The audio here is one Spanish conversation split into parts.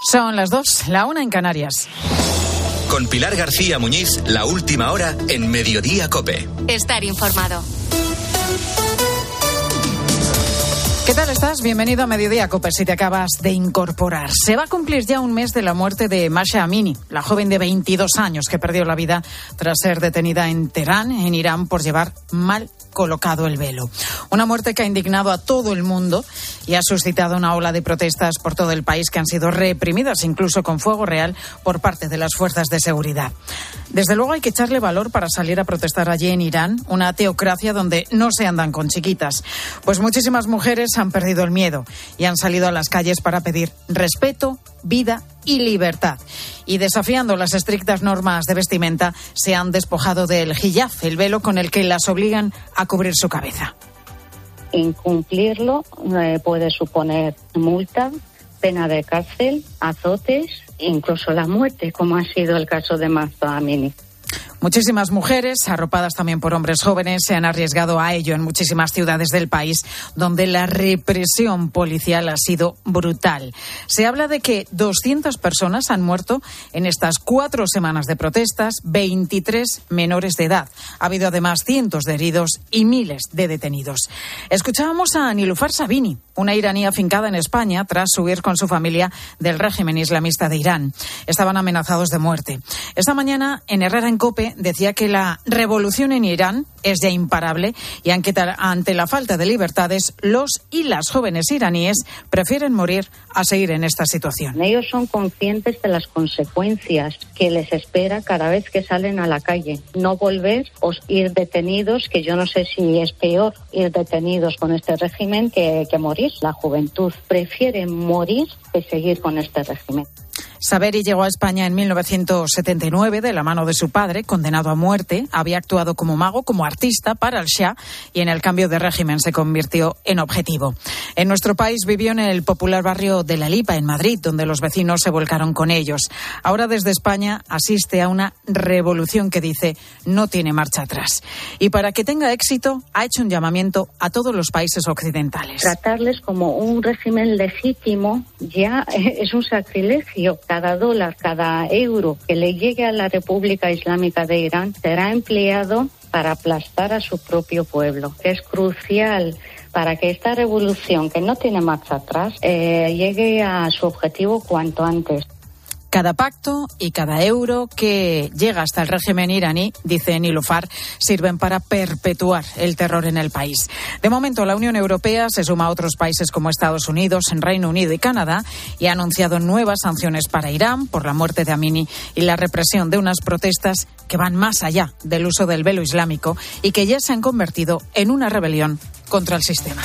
Son las 2, la 1 en Canarias. Con Pilar García Muñiz, la última hora en Mediodía COPE. Estar informado. ¿Qué tal estás? Bienvenido a Mediodía COPE si te acabas de incorporar. Se va a cumplir ya un mes de la muerte de Mahsa Amini, la joven de 22 años que perdió la vida tras ser detenida en Teherán, en Irán, por llevar mal colocado el velo. Una muerte que ha indignado a todo el mundo y ha suscitado una ola de protestas por todo el país que han sido reprimidas, incluso con fuego real, por parte de las fuerzas de seguridad. Desde luego hay que echarle valor para salir a protestar allí en Irán, una teocracia donde no se andan con chiquitas. Pues muchísimas mujeres han perdido el miedo y han salido a las calles para pedir respeto, vida y libertad. Y desafiando las estrictas normas de vestimenta, se han despojado del hijab, el velo con el que las obligan a cubrir su cabeza. Incumplirlo puede suponer multa, pena de cárcel, azotes, incluso la muerte, como ha sido el caso de Mahsa Amini. Muchísimas mujeres, arropadas también por hombres jóvenes, se han arriesgado a ello en muchísimas ciudades del país, donde la represión policial ha sido brutal. Se habla de que 200 personas han muerto en estas 4 semanas de protestas, 23 menores de edad. Ha habido además cientos de heridos y miles de detenidos. Escuchábamos a Nilüfer Sabini, una iraní afincada en España tras huir con su familia del régimen islamista de Irán. Estaban amenazados de muerte. Esta mañana, en Herrera en COPE, decía que la revolución en Irán es ya imparable y ante la falta de libertades, los y las jóvenes iraníes prefieren morir a seguir en esta situación. Ellos son conscientes de las consecuencias que les espera cada vez que salen a la calle. No volver o ir detenidos, que yo no sé si es peor ir detenidos con este régimen que morir. La juventud prefiere morir que seguir con este régimen. Saberi llegó a España en 1979 de la mano de su padre, condenado a muerte. Había actuado como mago, como artista para el Shah y en el cambio de régimen se convirtió en objetivo. En nuestro país vivió en el popular barrio de La Lipa, en Madrid, donde los vecinos se volcaron con ellos. Ahora desde España asiste a una revolución que dice no tiene marcha atrás. Y para que tenga éxito ha hecho un llamamiento a todos los países occidentales. Tratarles como un régimen legítimo ya es un sacrilegio. Cada dólar, cada euro que le llegue a la República Islámica de Irán será empleado para aplastar a su propio pueblo. Es crucial para que esta revolución, que no tiene marcha atrás, llegue a su objetivo cuanto antes. Cada pacto y cada euro que llega hasta el régimen iraní, dice Nilüfer, sirven para perpetuar el terror en el país. De momento, la Unión Europea se suma a otros países como Estados Unidos, Reino Unido y Canadá y ha anunciado nuevas sanciones para Irán por la muerte de Amini y la represión de unas protestas que van más allá del uso del velo islámico y que ya se han convertido en una rebelión contra el sistema.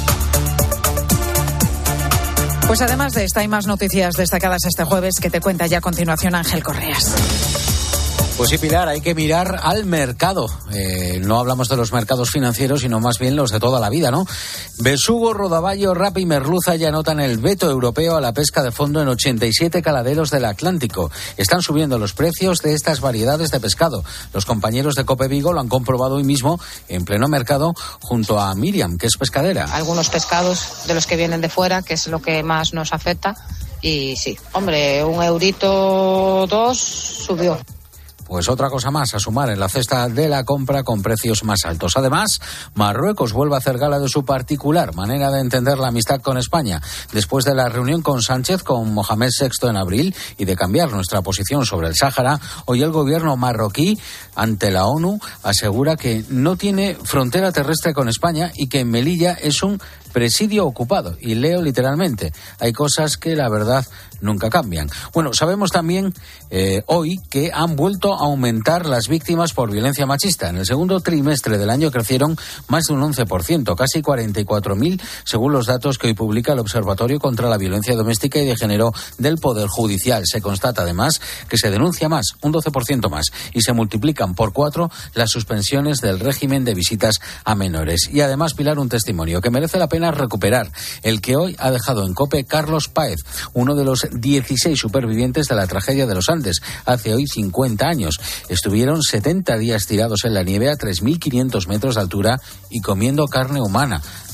Pues además de esta hay más noticias destacadas este jueves que te cuenta ya a continuación Ángel Correas. Pues sí, Pilar, hay que mirar al mercado. No hablamos de los mercados financieros, sino más bien los de toda la vida, ¿no? Besugo, rodaballo, rape y merluza ya anotan el veto europeo a la pesca de fondo en 87 caladeros del Atlántico. Están subiendo los precios de estas variedades de pescado. Los compañeros de COPE Vigo lo han comprobado hoy mismo en pleno mercado junto a Miriam, que es pescadera. Algunos pescados de los que vienen de fuera, que es lo que más nos afecta. Y sí, hombre, 1 eurito 2 subió. Pues otra cosa más a sumar en la cesta de la compra con precios más altos. Además, Marruecos vuelve a hacer gala de su particular manera de entender la amistad con España. Después de la reunión con Sánchez, con Mohamed VI en abril y de cambiar nuestra posición sobre el Sáhara, hoy el gobierno marroquí, ante la ONU, asegura que no tiene frontera terrestre con España y que Melilla es un presidio ocupado. Y leo literalmente, hay cosas que la verdad nunca cambian. Bueno, sabemos también hoy que han vuelto a aumentar las víctimas por violencia machista. En el segundo trimestre del año crecieron más de un 11%, casi 44.000, según los datos que hoy publica el Observatorio contra la Violencia Doméstica y de Género del Poder Judicial. Se constata además que se denuncia más, un 12% más, y se multiplican por 4 las suspensiones del régimen de visitas a menores. Y además, Pilar, un testimonio que merece la pena recuperar, el que hoy ha dejado en COPE Carlos Páez, uno de los 16 supervivientes de la tragedia de los Andes, hace hoy 50 años. Estuvieron 70 días tirados en la nieve a 3.500 metros de altura y comiendo carne humana.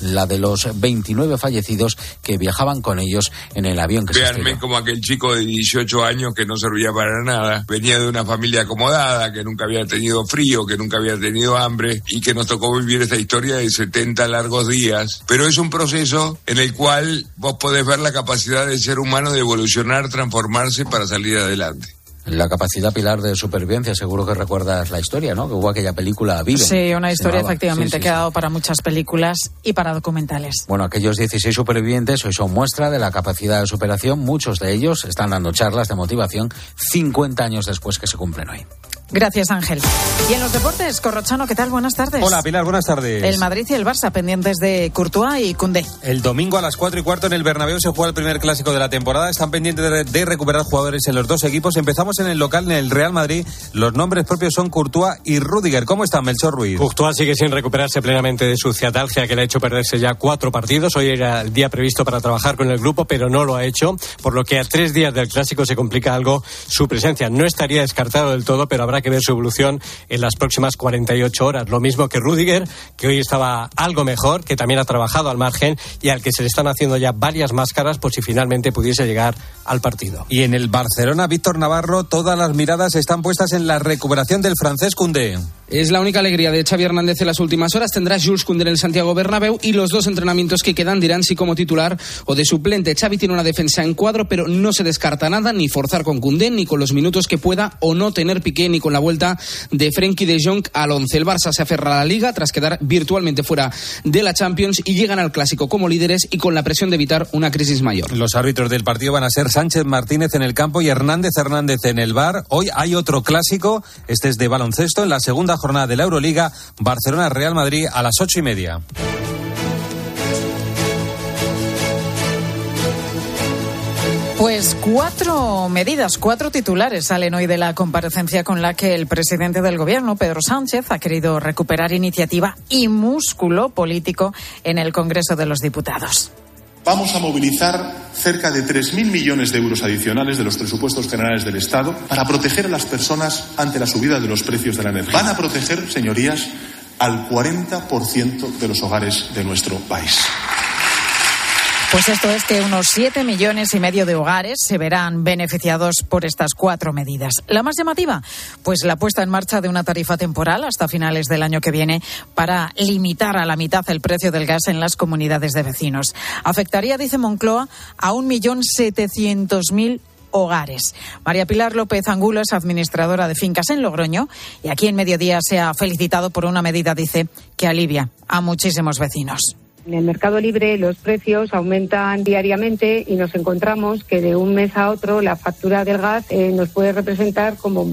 la de los 29 fallecidos que viajaban con ellos en el avión que se estrelló. Véanme como aquel chico de 18 años que no servía para nada, venía de una familia acomodada, que nunca había tenido frío, que nunca había tenido hambre y que nos tocó vivir esta historia de 70 largos días. Pero es un proceso en el cual vos podés ver la capacidad del ser humano de evolucionar, transformarse para salir adelante. La capacidad, Pilar, de supervivencia, seguro que recuerdas la historia, ¿no? Que hubo aquella película Viven. Sí, una historia efectivamente sí, que ha dado para muchas películas y para documentales. Bueno, aquellos 16 supervivientes hoy son muestra de la capacidad de superación. Muchos de ellos están dando charlas de motivación 50 años después que se cumplen hoy. Gracias, Ángel. Y en los deportes, Corrochano, ¿qué tal? Buenas tardes. Hola, Pilar, buenas tardes. El Madrid y el Barça pendientes de Courtois y Koundé. El domingo a las 4:15 en el Bernabéu se juega el primer clásico de la temporada. Están pendientes de recuperar jugadores en los dos equipos. Empezamos en el local, en el Real Madrid. Los nombres propios son Courtois y Rüdiger. ¿Cómo están, Melchor Ruiz? Courtois sigue sin recuperarse plenamente de su ciatalgia, que le ha hecho perderse ya 4 partidos. Hoy era el día previsto para trabajar con el grupo, pero no lo ha hecho, por lo que a 3 días del clásico se complica algo su presencia. No estaría descartado del todo, pero habrá que ver su evolución en las próximas 48 horas. Lo mismo que Rüdiger, que hoy estaba algo mejor, que también ha trabajado al margen y al que se le están haciendo ya varias máscaras por si finalmente pudiese llegar al partido. Y en el Barcelona, Víctor Navarro, todas las miradas están puestas en la recuperación del francés Koundé. Es la única alegría de Xavi Hernández en las últimas horas. Tendrá Jules Koundé en el Santiago Bernabéu y los 2 entrenamientos que quedan dirán si como titular o de suplente. Xavi tiene una defensa en cuadro, pero no se descarta nada, ni forzar con Koundé, ni con los minutos que pueda o no tener Piqué, ni con la vuelta de Frenkie de Jong al 11. El Barça se aferra a la Liga tras quedar virtualmente fuera de la Champions y llegan al Clásico como líderes y con la presión de evitar una crisis mayor. Los árbitros del partido van a ser Sánchez Martínez en el campo y Hernández en el VAR. Hoy hay otro clásico, este es de baloncesto, en la segunda jornada de la Euroliga, Barcelona-Real Madrid a las 8:30. Pues 4 medidas, 4 titulares salen hoy de la comparecencia con la que el presidente del gobierno, Pedro Sánchez, ha querido recuperar iniciativa y músculo político en el Congreso de los Diputados. Vamos a movilizar cerca de 3.000 millones de euros adicionales de los presupuestos generales del Estado para proteger a las personas ante la subida de los precios de la energía. Van a proteger, señorías, al 40% de los hogares de nuestro país. Pues esto es que unos 7,5 millones de hogares se verán beneficiados por estas 4 medidas. La más llamativa, pues la puesta en marcha de una tarifa temporal hasta finales del año que viene para limitar a la mitad el precio del gas en las comunidades de vecinos. Afectaría, dice Moncloa, a 1.700.000 hogares. María Pilar López Angulo es administradora de fincas en Logroño y aquí en Mediodía se ha felicitado por una medida, dice, que alivia a muchísimos vecinos. En el mercado libre los precios aumentan diariamente y nos encontramos que de un mes a otro la factura del gas nos puede representar como un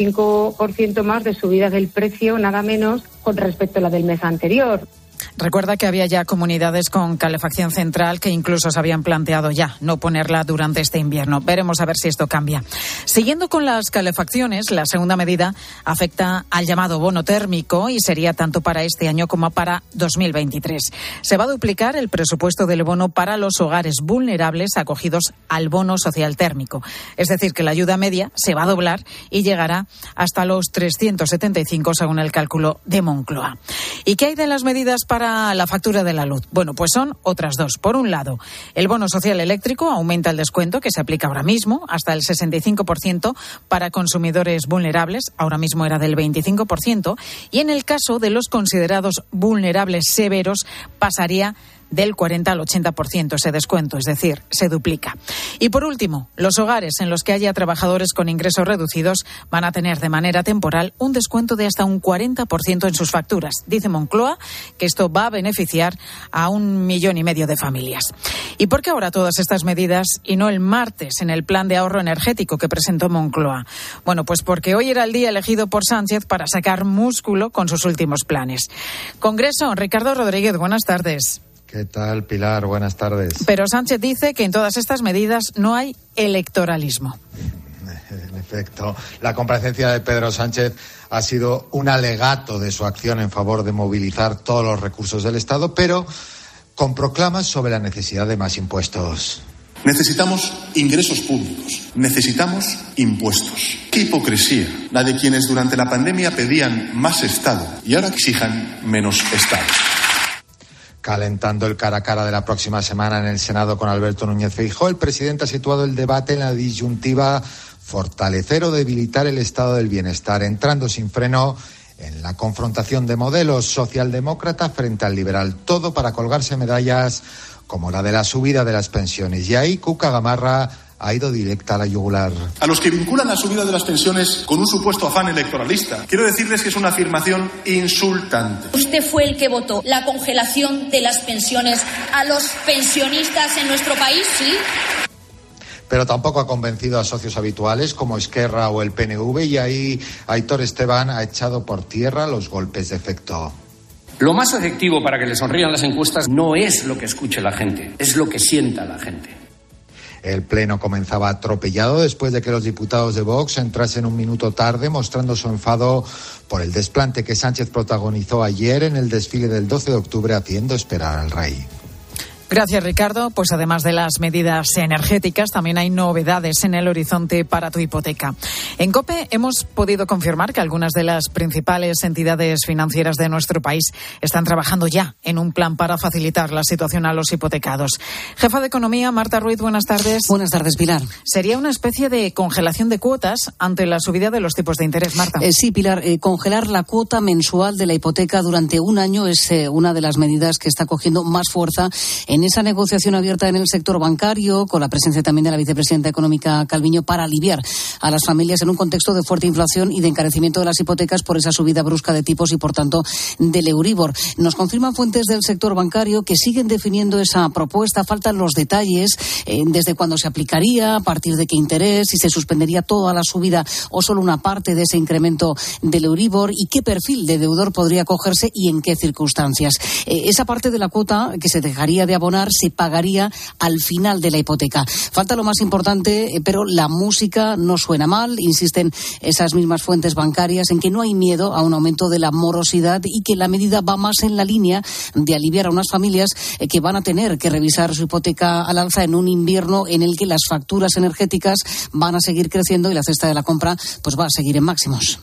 25% más de subida del precio, nada menos, con respecto a la del mes anterior. Recuerda que había ya comunidades con calefacción central que incluso se habían planteado ya no ponerla durante este invierno. Veremos a ver si esto cambia. Siguiendo con las calefacciones, la segunda medida afecta al llamado bono térmico y sería tanto para este año como para 2023. Se va a duplicar el presupuesto del bono para los hogares vulnerables acogidos al bono social térmico. Es decir, que la ayuda media se va a doblar y llegará hasta los 375 según el cálculo de Moncloa. ¿Y qué hay de las medidas para la factura de la luz? Bueno, pues son otras 2. Por un lado, el bono social eléctrico aumenta el descuento que se aplica ahora mismo hasta el 65% para consumidores vulnerables, ahora mismo era del 25%, y en el caso de los considerados vulnerables severos pasaría del 40 al 80% ese descuento, es decir, se duplica. Y por último, los hogares en los que haya trabajadores con ingresos reducidos van a tener de manera temporal un descuento de hasta un 40% en sus facturas. Dice Moncloa que esto va a beneficiar a 1,5 millones de familias. ¿Y por qué ahora todas estas medidas y no el martes en el plan de ahorro energético que presentó Moncloa? Bueno, pues porque hoy era el día elegido por Sánchez para sacar músculo con sus últimos planes. Congreso, Ricardo Rodríguez, buenas tardes. ¿Qué tal, Pilar? Buenas tardes. Pero Sánchez dice que en todas estas medidas no hay electoralismo. En efecto, la comparecencia de Pedro Sánchez ha sido un alegato de su acción en favor de movilizar todos los recursos del Estado, pero con proclamas sobre la necesidad de más impuestos. Necesitamos ingresos públicos, necesitamos impuestos. ¡Qué hipocresía! La de quienes durante la pandemia pedían más Estado y ahora exijan menos Estado. Calentando el cara a cara de la próxima semana en el Senado con Alberto Núñez Feijóo, el presidente ha situado el debate en la disyuntiva fortalecer o debilitar el estado del bienestar, entrando sin freno en la confrontación de modelos socialdemócrata frente al liberal, todo para colgarse medallas como la de la subida de las pensiones. Y ahí Cuca Gamarra ha ido directa a la yugular. A los que vinculan la subida de las pensiones con un supuesto afán electoralista, quiero decirles que es una afirmación insultante. Usted fue el que votó la congelación de las pensiones a los pensionistas en nuestro país, ¿sí? Pero tampoco ha convencido a socios habituales como Esquerra o el PNV, y ahí Aitor Esteban ha echado por tierra los golpes de efecto. Lo más efectivo para que le sonrían las encuestas no es lo que escuche la gente, es lo que sienta la gente. El pleno comenzaba atropellado después de que los diputados de Vox entrasen un minuto tarde, mostrando su enfado por el desplante que Sánchez protagonizó ayer en el desfile del 12 de octubre, haciendo esperar al rey. Gracias, Ricardo. Pues además de las medidas energéticas, también hay novedades en el horizonte para tu hipoteca. En COPE hemos podido confirmar que algunas de las principales entidades financieras de nuestro país están trabajando ya en un plan para facilitar la situación a los hipotecados. Jefa de Economía, Marta Ruiz, buenas tardes. Buenas tardes, Pilar. Sería una especie de congelación de cuotas ante la subida de los tipos de interés, Marta. Sí, Pilar, congelar la cuota mensual de la hipoteca durante un año es una de las medidas que está cogiendo más fuerza en esa negociación abierta en el sector bancario, con la presencia también de la vicepresidenta económica Calviño, para aliviar a las familias en un contexto de fuerte inflación y de encarecimiento de las hipotecas por esa subida brusca de tipos y, por tanto, del Euribor. Nos confirman fuentes del sector bancario que siguen definiendo esa propuesta. Faltan los detalles, desde cuándo se aplicaría, a partir de qué interés, si se suspendería toda la subida o solo una parte de ese incremento del Euribor, y qué perfil de deudor podría acogerse y en qué circunstancias. Esa parte de la cuota que se dejaría de abonar se pagaría al final de la hipoteca. Falta lo más importante, pero la música no suena mal. Insisten esas mismas fuentes bancarias en que no hay miedo a un aumento de la morosidad y que la medida va más en la línea de aliviar a unas familias que van a tener que revisar su hipoteca al alza en un invierno en el que las facturas energéticas van a seguir creciendo y la cesta de la compra pues va a seguir en máximos.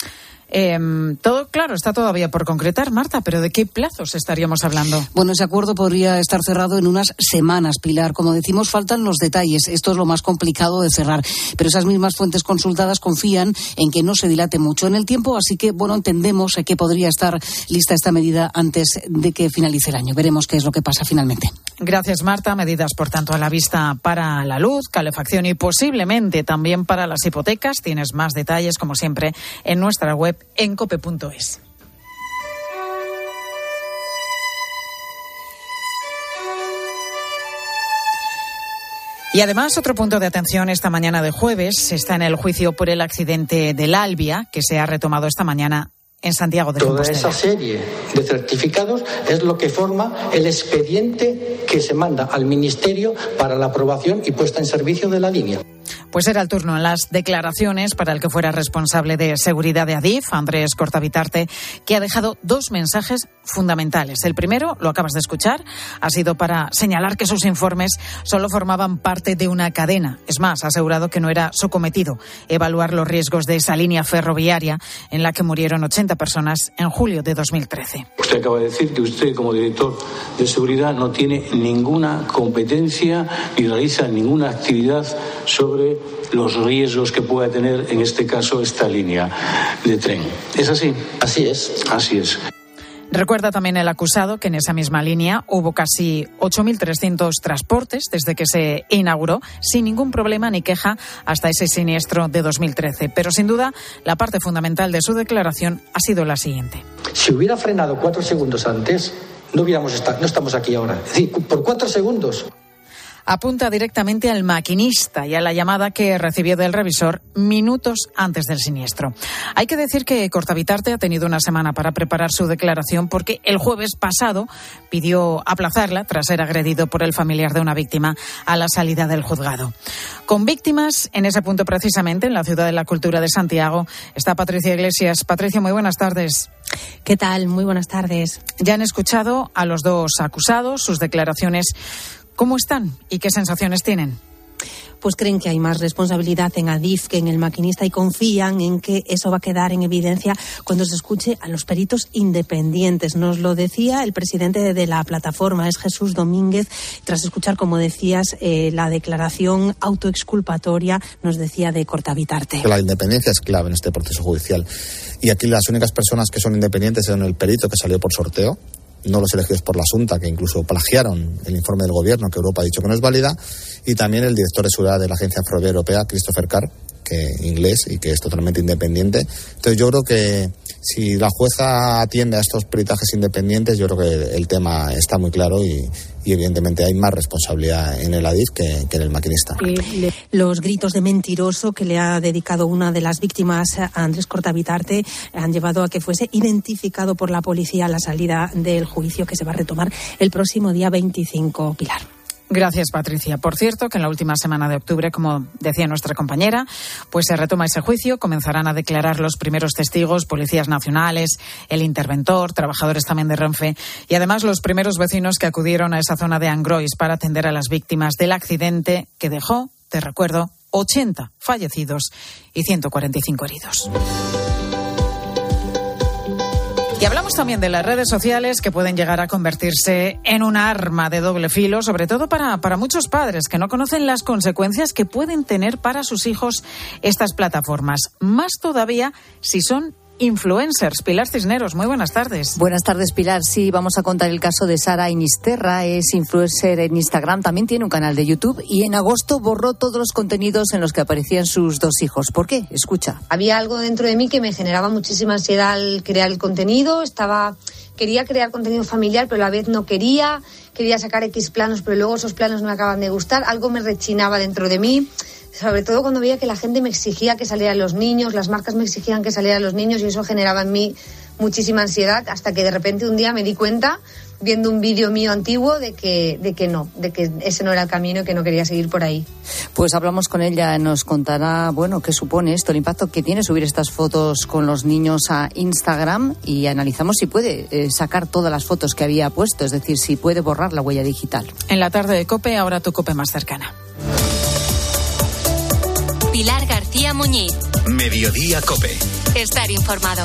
Todo claro, está todavía por concretar, Marta, pero ¿de qué plazos estaríamos hablando? Bueno, ese acuerdo podría estar cerrado en unas semanas, Pilar. Como decimos, faltan los detalles. Esto es lo más complicado de cerrar. Pero esas mismas fuentes consultadas confían en que no se dilate mucho en el tiempo, así que, bueno, entendemos que podría estar lista esta medida antes de que finalice el año. Veremos qué es lo que pasa finalmente. Gracias, Marta. Medidas, por tanto, a la vista para la luz, calefacción y posiblemente también para las hipotecas. Tienes más detalles, como siempre, en nuestra web en cope.es. Y además, otro punto de atención esta mañana de jueves está en el juicio por el accidente del Albia, que se ha retomado esta mañana en Santiago de Compostela. Toda esa serie de certificados es lo que forma el expediente que se manda al Ministerio para la aprobación y puesta en servicio de la línea. Pues era el turno en las declaraciones para el que fuera responsable de seguridad de Adif, Andrés Cortavitarte, que ha dejado dos mensajes fundamentales. El primero, lo acabas de escuchar, ha sido para señalar que sus informes solo formaban parte de una cadena. Es más, ha asegurado que no era su cometido evaluar los riesgos de esa línea ferroviaria en la que murieron 80 personas en julio de 2013. Usted acaba de decir que usted, como director de seguridad, no tiene ninguna competencia ni realiza ninguna actividad sobre los riesgos que pueda tener, en este caso, esta línea de tren. ¿Es así? Así es. Así es. Recuerda también el acusado que en esa misma línea hubo casi 8.300 transportes desde que se inauguró, sin ningún problema ni queja hasta ese siniestro de 2013. Pero sin duda, la parte fundamental de su declaración ha sido la siguiente. Si hubiera frenado 4 segundos antes, no estamos aquí ahora. Es decir, por 4 segundos. Apunta directamente al maquinista y a la llamada que recibió del revisor minutos antes del siniestro. Hay que decir que Cortavitarte ha tenido una semana para preparar su declaración porque el jueves pasado pidió aplazarla tras ser agredido por el familiar de una víctima a la salida del juzgado. Con víctimas, en ese punto precisamente, en la Ciudad de la Cultura de Santiago, está Patricia Iglesias. Patricia, muy buenas tardes. ¿Qué tal? Muy buenas tardes. Ya han escuchado a los dos acusados, sus declaraciones. ¿Cómo están y qué sensaciones tienen? pues creen que hay más responsabilidad en Adif que en el maquinista y confían en que eso va a quedar en evidencia cuando se escuche a los peritos independientes. Nos lo decía el presidente de la plataforma, es Jesús Domínguez, tras escuchar, como decías, la declaración autoexculpatoria, nos decía, de Cortabitarte. La independencia es clave en este proceso judicial. Y aquí las únicas personas que son independientes son el perito que salió por sorteo, no los elegidos por la Junta, que incluso plagiaron el informe del gobierno que Europa ha dicho que no es válida, y también el director de seguridad de la Agencia Ferroviaria Europea, Christopher Carr, que inglés y que es totalmente independiente. Entonces yo creo que si la jueza atiende a estos peritajes independientes, yo creo que el tema está muy claro y evidentemente hay más responsabilidad en el Adif que en el maquinista. Los gritos de mentiroso que le ha dedicado una de las víctimas a Andrés Cortabitarte han llevado a que fuese identificado por la policía a la salida del juicio que se va a retomar el próximo día 25. Pilar. Gracias, Patricia. Por cierto, que en la última semana de octubre, como decía nuestra compañera, pues se retoma ese juicio, comenzarán a declarar los primeros testigos, policías nacionales, el interventor, trabajadores también de Renfe y además los primeros vecinos que acudieron a esa zona de Angrois para atender a las víctimas del accidente que dejó, te recuerdo, 80 fallecidos y 145 heridos. Y hablamos también de las redes sociales, que pueden llegar a convertirse en un arma de doble filo, sobre todo para muchos padres que no conocen las consecuencias que pueden tener para sus hijos estas plataformas. Más todavía si son influencers. Pilar Cisneros, muy buenas tardes. Buenas tardes, Pilar. Sí, vamos a contar el caso de Sara Inisterra. Es influencer en Instagram, también tiene un canal de YouTube y en agosto borró todos los contenidos en los que aparecían sus dos hijos. ¿Por qué? Escucha. Había algo dentro de mí que me generaba muchísima ansiedad al crear el contenido. Quería crear contenido familiar, pero a la vez no quería sacar X planos, pero luego esos planos no me acaban de gustar. Algo me rechinaba dentro de mí. Sobre todo cuando veía que la gente me exigía que salieran los niños, las marcas me exigían que salieran los niños y eso generaba en mí muchísima ansiedad, hasta que de repente un día me di cuenta, viendo un vídeo mío antiguo, de que ese no era el camino y que no quería seguir por ahí. Pues hablamos con ella, nos contará, qué supone esto, el impacto que tiene subir estas fotos con los niños a Instagram, y analizamos si puede sacar todas las fotos que había puesto, es decir, si puede borrar la huella digital. En la tarde de COPE, ahora tu COPE más cercana. Pilar García Muñiz. Mediodía COPE. Estar informado.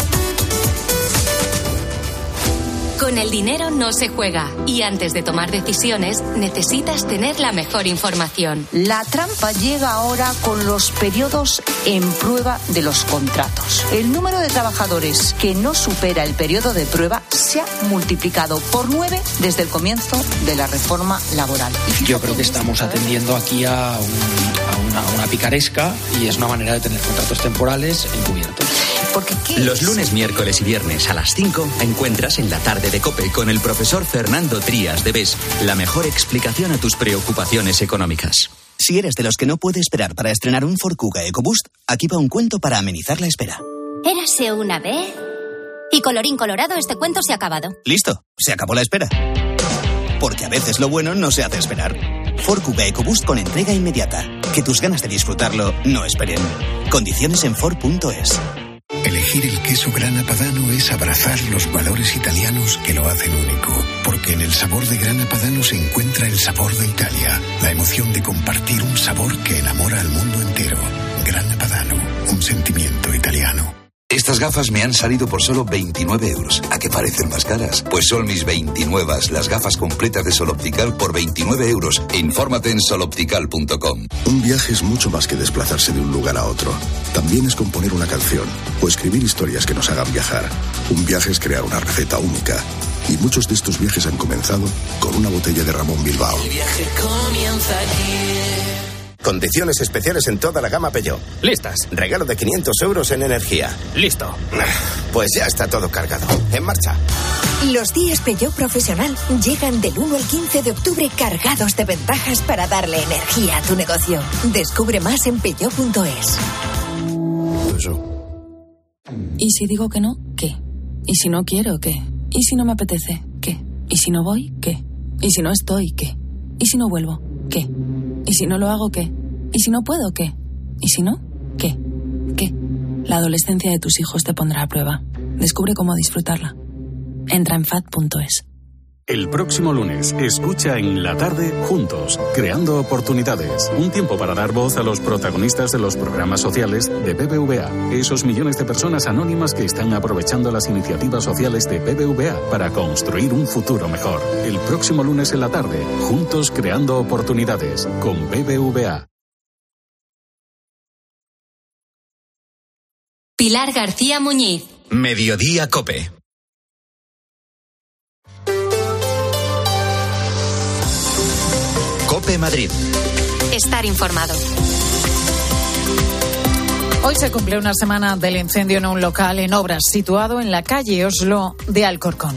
Con el dinero no se juega y antes de tomar decisiones necesitas tener la mejor información. La trampa llega ahora con los periodos en prueba de los contratos. El número de trabajadores que no supera el periodo de prueba se ha multiplicado por 9 desde el comienzo de la reforma laboral. Yo creo que estamos atendiendo aquí a una picaresca y es una manera de tener contratos temporales encubiertos. Los lunes, miércoles y viernes a las 5 encuentras en la tarde de COPE con el profesor Fernando Trías de BES la mejor explicación a tus preocupaciones económicas. Si eres de los que no puede esperar para estrenar un Ford Kuga EcoBoost, aquí va un cuento para amenizar la espera. Érase una vez y colorín colorado, este cuento se ha acabado. Listo, se acabó la espera. Porque a veces lo bueno no se hace esperar. Ford Kuga EcoBoost con entrega inmediata. Que tus ganas de disfrutarlo no esperen. Condiciones en Ford.es. Elegir el queso Grana Padano es abrazar los valores italianos que lo hacen único, porque en el sabor de Grana Padano se encuentra el sabor de Italia, la emoción de compartir un sabor que enamora al mundo entero. Grana Padano, un sentimiento italiano. Estas gafas me han salido por solo 29 euros. ¿A qué parecen más caras? Pues son mis 29, las gafas completas de Sol Optical por 29 euros. Infórmate en soloptical.com. Un viaje es mucho más que desplazarse de un lugar a otro. También es componer una canción o escribir historias que nos hagan viajar. Un viaje es crear una receta única. Y muchos de estos viajes han comenzado con una botella de Ramón Bilbao. El viaje comienza aquí. Condiciones especiales en toda la gama Peugeot. Listas. Regalo de 500 euros en energía. Listo. Pues ya está todo cargado. En marcha. Los días Peugeot Profesional llegan del 1 al 15 de octubre cargados de ventajas para darle energía a tu negocio. Descubre más en peugeot.es. ¿Y si digo que no? ¿Qué? ¿Y si no quiero? ¿Qué? ¿Y si no me apetece? ¿Qué? ¿Y si no voy? ¿Qué? ¿Y si no estoy? ¿Qué? ¿Y si no vuelvo? ¿Qué? ¿Y si no lo hago? ¿Qué? ¿Y si no puedo? ¿Qué? ¿Y si no? ¿Qué? ¿Qué? La adolescencia de tus hijos te pondrá a prueba. Descubre cómo disfrutarla. Entra en FAD.es. El próximo lunes, escucha en la tarde Juntos, creando oportunidades. Un tiempo para dar voz a los protagonistas de los programas sociales de BBVA. Esos millones de personas anónimas que están aprovechando las iniciativas sociales de BBVA para construir un futuro mejor. El próximo lunes en la tarde, Juntos, creando oportunidades con BBVA. Pilar García Muñiz. Mediodía COPE. COPE Madrid. Estar informado. Hoy se cumple una semana del incendio en un local en obras situado en la calle Oslo de Alcorcón.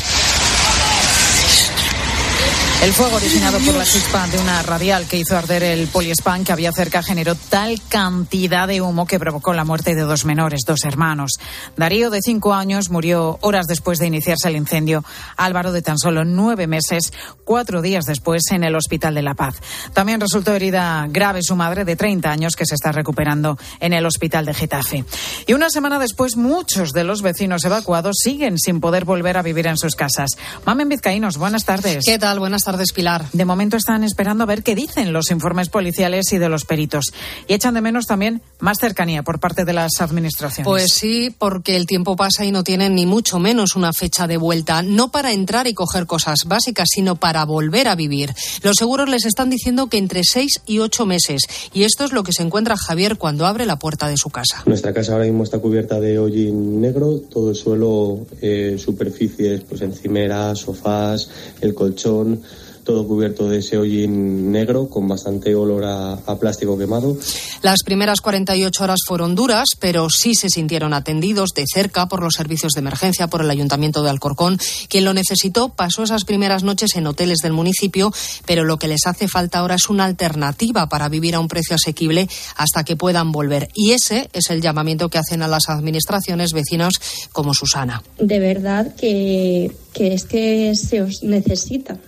El fuego originado por la chispa de una radial que hizo arder el poliespan que había cerca generó tal cantidad de humo que provocó la muerte de 2 menores, 2 hermanos. Darío, de 5 años, murió horas después de iniciarse el incendio. Álvaro, de tan solo 9 meses, 4 días después, en el Hospital de la Paz. También resultó herida grave su madre, de 30 años, que se está recuperando en el Hospital de Getafe. Y una semana después, muchos de los vecinos evacuados siguen sin poder volver a vivir en sus casas. Mamen Vizcaínos, buenas tardes. ¿Qué tal? Buenas tardes, Pilar. De momento están esperando a ver qué dicen los informes policiales y de los peritos. Y echan de menos también más cercanía por parte de las administraciones. Pues sí, porque el tiempo pasa y no tienen ni mucho menos una fecha de vuelta. No para entrar y coger cosas básicas, sino para volver a vivir. Los seguros les están diciendo que entre 6 y 8 meses. Y esto es lo que se encuentra Javier cuando abre la puerta de su casa. Nuestra casa ahora mismo está cubierta de hollín negro. Todo el suelo, superficies, pues encimeras, sofás, el colchón, todo cubierto de ese hollín negro con bastante olor a plástico quemado. Las primeras 48 horas fueron duras, pero sí se sintieron atendidos de cerca por los servicios de emergencia, por el Ayuntamiento de Alcorcón. Quien lo necesitó pasó esas primeras noches en hoteles del municipio, pero lo que les hace falta ahora es una alternativa para vivir a un precio asequible hasta que puedan volver. Y ese es el llamamiento que hacen a las administraciones, vecinos como Susana. De verdad que es que se os necesita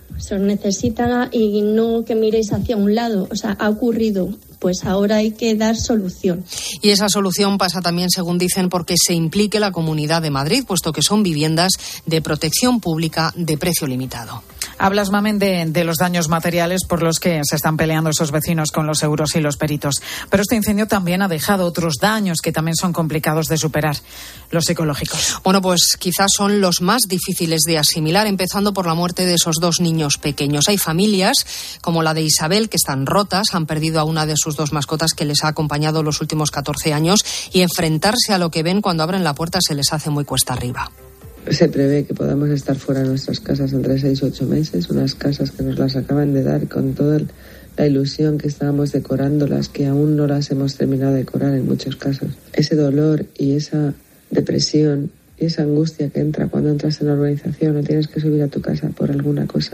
y no que miréis hacia un lado. O sea, ha ocurrido, pues ahora hay que dar solución. Y esa solución pasa también, según dicen, porque se implique la Comunidad de Madrid, puesto que son viviendas de protección pública de precio limitado. Hablas, Mamen, de los daños materiales por los que se están peleando esos vecinos con los seguros y los peritos. Pero este incendio también ha dejado otros daños que también son complicados de superar, los psicológicos. Bueno, pues quizás son los más difíciles de asimilar, empezando por la muerte de esos 2 niños pequeños. Hay familias, como la de Isabel, que están rotas, han perdido a una de sus 2 mascotas que les ha acompañado los últimos 14 años, y enfrentarse a lo que ven cuando abren la puerta se les hace muy cuesta arriba. Se prevé que podamos estar fuera de nuestras casas entre 6 y 8 meses, unas casas que nos las acaban de dar con toda la ilusión que estábamos decorándolas, que aún no las hemos terminado de decorar en muchos casos. Ese dolor y esa depresión y esa angustia que entra cuando entras en la urbanización o tienes que subir a tu casa por alguna cosa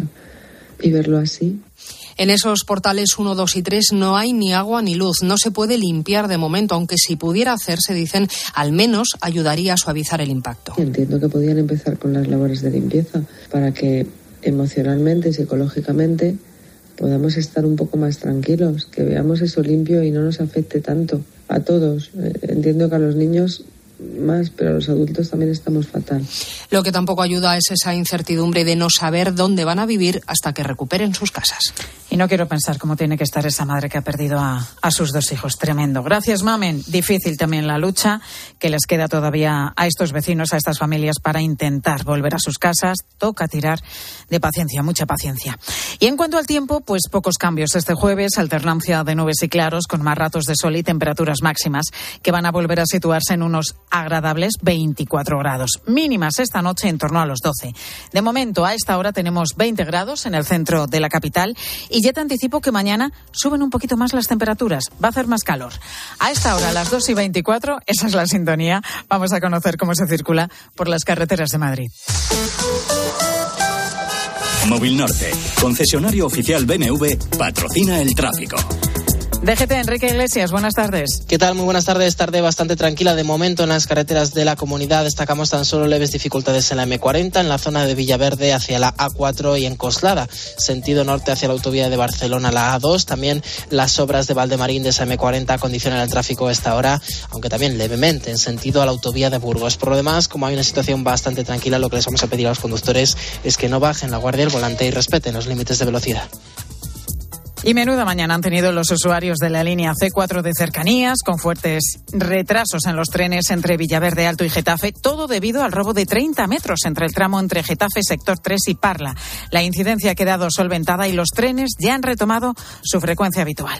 y verlo así. En esos portales 1, 2 y 3 no hay ni agua ni luz. No se puede limpiar de momento, aunque si pudiera hacerse, dicen, al menos ayudaría a suavizar el impacto. Entiendo que podían empezar con las labores de limpieza para que emocionalmente y psicológicamente podamos estar un poco más tranquilos, que veamos eso limpio y no nos afecte tanto a todos. Entiendo que a los niños más, pero los adultos también estamos fatal. Lo que tampoco ayuda es esa incertidumbre de no saber dónde van a vivir hasta que recuperen sus casas. Y no quiero pensar cómo tiene que estar esa madre que ha perdido a sus 2 hijos. Tremendo. Gracias, Mamen. Difícil también la lucha que les queda todavía a estos vecinos, a estas familias, para intentar volver a sus casas. Toca tirar de paciencia, mucha paciencia. Y en cuanto al tiempo, pues pocos cambios. Este jueves, alternancia de nubes y claros, con más ratos de sol y temperaturas máximas que van a volver a situarse en unos agradables 24 grados. Mínimas esta noche en torno a los 12. De momento, a esta hora tenemos 20 grados en el centro de la capital y ya te anticipo que mañana suben un poquito más las temperaturas. Va a hacer más calor. A esta hora, a las 2:24, esa es la sintonía. Vamos a conocer cómo se circula por las carreteras de Madrid. Móvil Norte, concesionario oficial BMW, patrocina el tráfico. DGT, Enrique Iglesias, buenas tardes. ¿Qué tal? Muy buenas tardes. Tarde bastante tranquila de momento en las carreteras de la comunidad. Destacamos tan solo leves dificultades en la M40, en la zona de Villaverde hacia la A4 y en Coslada. Sentido norte hacia la autovía de Barcelona, la A2. También las obras de Valdemarín de esa M40 condicionan el tráfico a esta hora, aunque también levemente en sentido a la autovía de Burgos. Por lo demás, como hay una situación bastante tranquila, lo que les vamos a pedir a los conductores es que no bajen la guardia al volante y respeten los límites de velocidad. Y menuda mañana han tenido los usuarios de la línea C4 de cercanías, con fuertes retrasos en los trenes entre Villaverde Alto y Getafe, todo debido al robo de 30 metros entre el tramo entre Getafe, Sector 3 y Parla. La incidencia ha quedado solventada y los trenes ya han retomado su frecuencia habitual.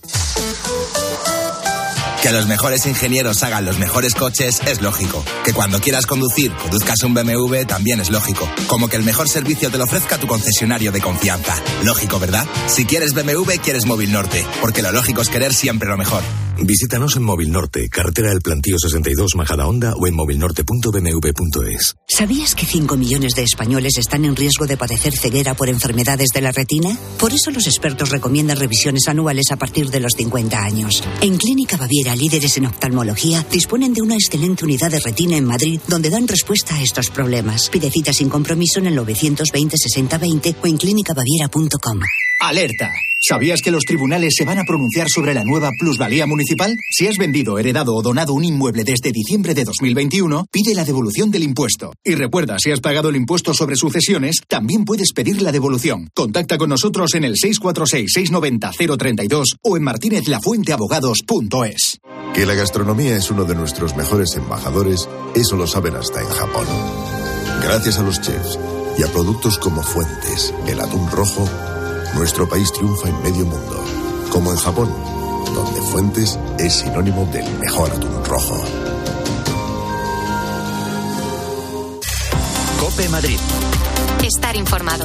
Que los mejores ingenieros hagan los mejores coches es lógico. Que cuando quieras conduzcas un BMW también es lógico. Como que el mejor servicio te lo ofrezca tu concesionario de confianza. Lógico, ¿verdad? Si quieres BMW, quieres Móvil Norte. Porque lo lógico es querer siempre lo mejor. Visítanos en Móvil Norte, carretera del Plantío 62, Majadahonda, o en movilnorte.bmw.es. ¿Sabías que 5 millones de españoles están en riesgo de padecer ceguera por enfermedades de la retina? Por eso los expertos recomiendan revisiones anuales a partir de los 50 años. En Clínica Baviera, líderes en oftalmología, disponen de una excelente unidad de retina en Madrid donde dan respuesta a estos problemas. Pide cita sin compromiso en el 920 60 20 o en clínicabaviera.com. ¡Alerta! ¿Sabías que los tribunales se van a pronunciar sobre la nueva plusvalía municipal? Si has vendido, heredado o donado un inmueble desde diciembre de 2021, pide la devolución del impuesto. Y recuerda, si has pagado el impuesto sobre sucesiones, también puedes pedir la devolución. Contacta con nosotros en el 646-690-032 o en martinezlafuenteabogados.es. Que la gastronomía es uno de nuestros mejores embajadores, eso lo saben hasta en Japón. Gracias a los chefs y a productos como Fuentes, el atún rojo, nuestro país triunfa en medio mundo, como en Japón, donde Fuentes es sinónimo del mejor atún rojo. COPE Madrid. Estar informado.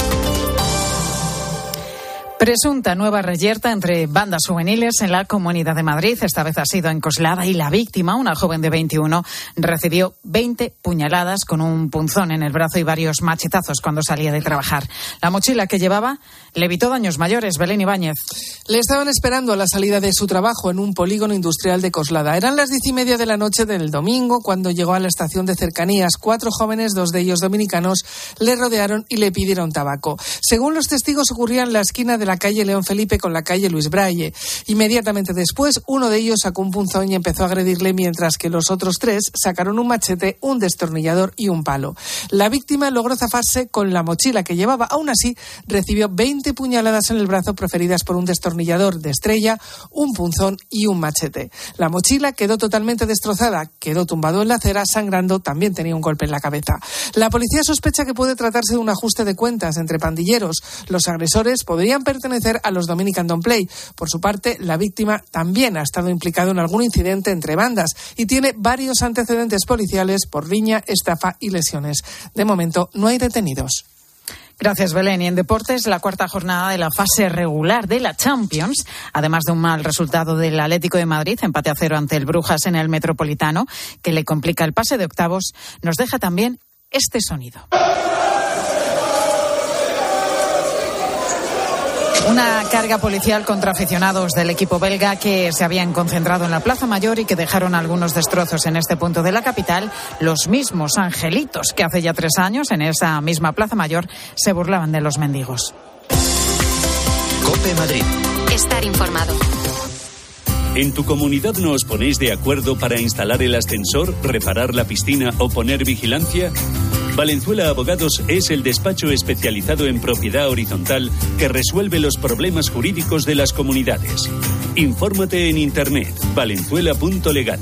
Presunta nueva reyerta entre bandas juveniles en la Comunidad de Madrid. Esta vez ha sido en Coslada y la víctima, una joven de 21, recibió 20 puñaladas con un punzón en el brazo y varios machetazos cuando salía de trabajar. La mochila que llevaba le evitó daños mayores. Belén Ibáñez. Le estaban esperando a la salida de su trabajo en un polígono industrial de Coslada. Eran las 10:30 de la noche del domingo cuando llegó a la estación de cercanías. 4 jóvenes, 2 de ellos dominicanos, le rodearon y le pidieron tabaco. Según los testigos, ocurría en la esquina de la calle León Felipe con la calle Luis Braille. Inmediatamente después, uno de ellos sacó un punzón y empezó a agredirle, mientras que los otros 3 sacaron un machete, un destornillador y un palo. La víctima logró zafarse con la mochila que llevaba. Aún así, recibió 20 puñaladas en el brazo proferidas por un destornillador de estrella, un punzón y un machete. La mochila quedó totalmente destrozada, quedó tumbado en la acera, sangrando, también tenía un golpe en la cabeza. La policía sospecha que puede tratarse de un ajuste de cuentas entre pandilleros. Los agresores podrían pertenecer a los Dominican Don't Play. Por su parte, la víctima también ha estado implicado en algún incidente entre bandas y tiene varios antecedentes policiales por riña, estafa y lesiones. De momento, no hay detenidos. Gracias, Belén. Y en deportes, la 4ª jornada de la fase regular de la Champions, además de un mal resultado del Atlético de Madrid, empate a 0 ante el Brujas en el Metropolitano, que le complica el pase de octavos, nos deja también este sonido. Una carga policial contra aficionados del equipo belga que se habían concentrado en la Plaza Mayor y que dejaron algunos destrozos en este punto de la capital. Los mismos angelitos que hace ya 3 años en esa misma Plaza Mayor se burlaban de los mendigos. COPE Madrid. Estar informado. ¿En tu comunidad no os ponéis de acuerdo para instalar el ascensor, reparar la piscina o poner vigilancia? Valenzuela Abogados es el despacho especializado en propiedad horizontal que resuelve los problemas jurídicos de las comunidades. Infórmate en internet, valenzuela.legal.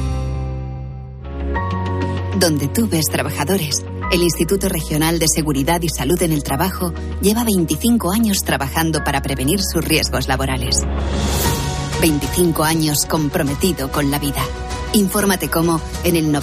Donde tú ves trabajadores, el Instituto Regional de Seguridad y Salud en el Trabajo lleva 25 años trabajando para prevenir sus riesgos laborales. 25 años comprometido con la vida. Infórmate cómo en el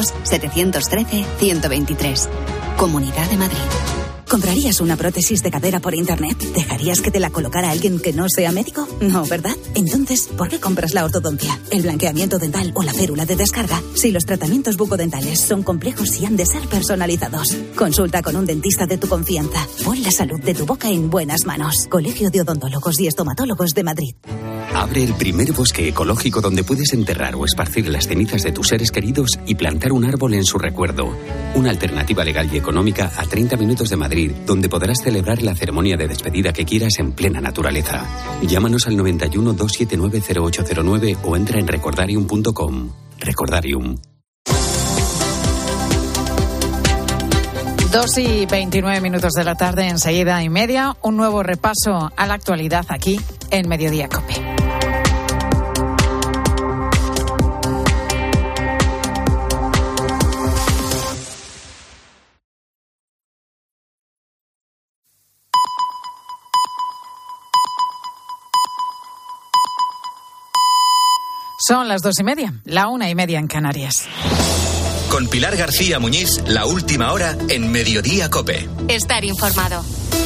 900-713-123. Comunidad de Madrid. ¿Comprarías una prótesis de cadera por internet? ¿Dejarías que te la colocara alguien que no sea médico? No, ¿verdad? Entonces, ¿por qué compras la ortodoncia, el blanqueamiento dental o la férula de descarga? Si los tratamientos bucodentales son complejos y han de ser personalizados. Consulta con un dentista de tu confianza. Pon la salud de tu boca en buenas manos. Colegio de Odontólogos y Estomatólogos de Madrid. Abre el primer bosque ecológico donde puedes enterrar o esparcir las cenizas de tus seres queridos y plantar un árbol en su recuerdo. Una alternativa legal y económica a 30 minutos de Madrid, donde podrás celebrar la ceremonia de despedida que quieras en plena naturaleza. Llámanos al 91 279 0809 o entra en recordarium.com. Recordarium. 2:29 de la tarde, enseguida y media, un nuevo repaso a la actualidad aquí en Mediodía COPE. Son las 2:30, la 1:30 en Canarias. Con Pilar García Muñiz, la última hora en Mediodía COPE. Estar informado.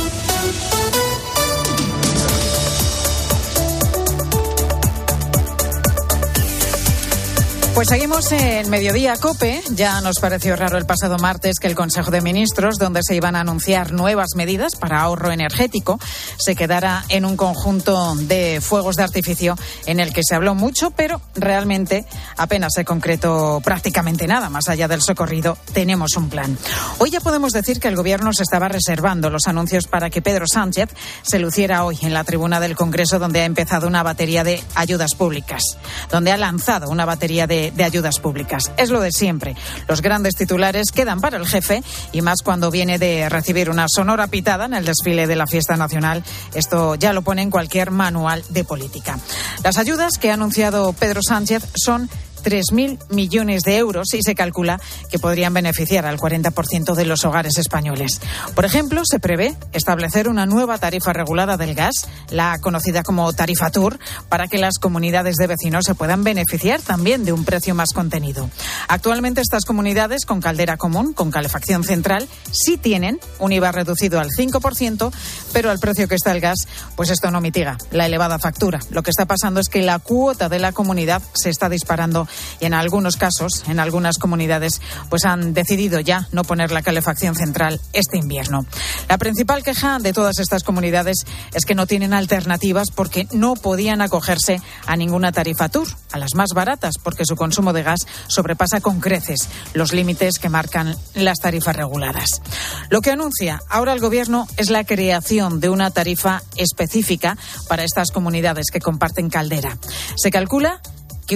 Pues seguimos en Mediodía COPE. Ya nos pareció raro el pasado martes que el Consejo de Ministros, donde se iban a anunciar nuevas medidas para ahorro energético, se quedara en un conjunto de fuegos de artificio en el que se habló mucho, pero realmente apenas se concretó prácticamente nada. Más allá del socorrido, tenemos un plan. Hoy ya podemos decir que el Gobierno se estaba reservando los anuncios para que Pedro Sánchez se luciera hoy en la tribuna del Congreso, donde ha empezado una batería de ayudas públicas, donde ha lanzado una batería de ayudas públicas. Es lo de siempre. Los grandes titulares quedan para el jefe, y más cuando viene de recibir una sonora pitada en el desfile de la fiesta nacional. Esto ya lo pone en cualquier manual de política. Las ayudas que ha anunciado Pedro Sánchez son 3.000 millones de euros y se calcula que podrían beneficiar al 40% de los hogares españoles. Por ejemplo, se prevé establecer una nueva tarifa regulada del gas, la conocida como tarifa TUR, para que las comunidades de vecinos se puedan beneficiar también de un precio más contenido. Actualmente estas comunidades con caldera común, con calefacción central, sí tienen un IVA reducido al 5%, pero al precio que está el gas, pues esto no mitiga la elevada factura. Lo que está pasando es que la cuota de la comunidad se está disparando y en algunos casos, en algunas comunidades, pues han decidido ya no poner la calefacción central este invierno. La principal queja de todas estas comunidades es que no tienen alternativas porque no podían acogerse a ninguna tarifa TUR, a las más baratas, porque su consumo de gas sobrepasa con creces los límites que marcan las tarifas reguladas. Lo que anuncia ahora el Gobierno es la creación de una tarifa específica para estas comunidades que comparten caldera. Se calcula que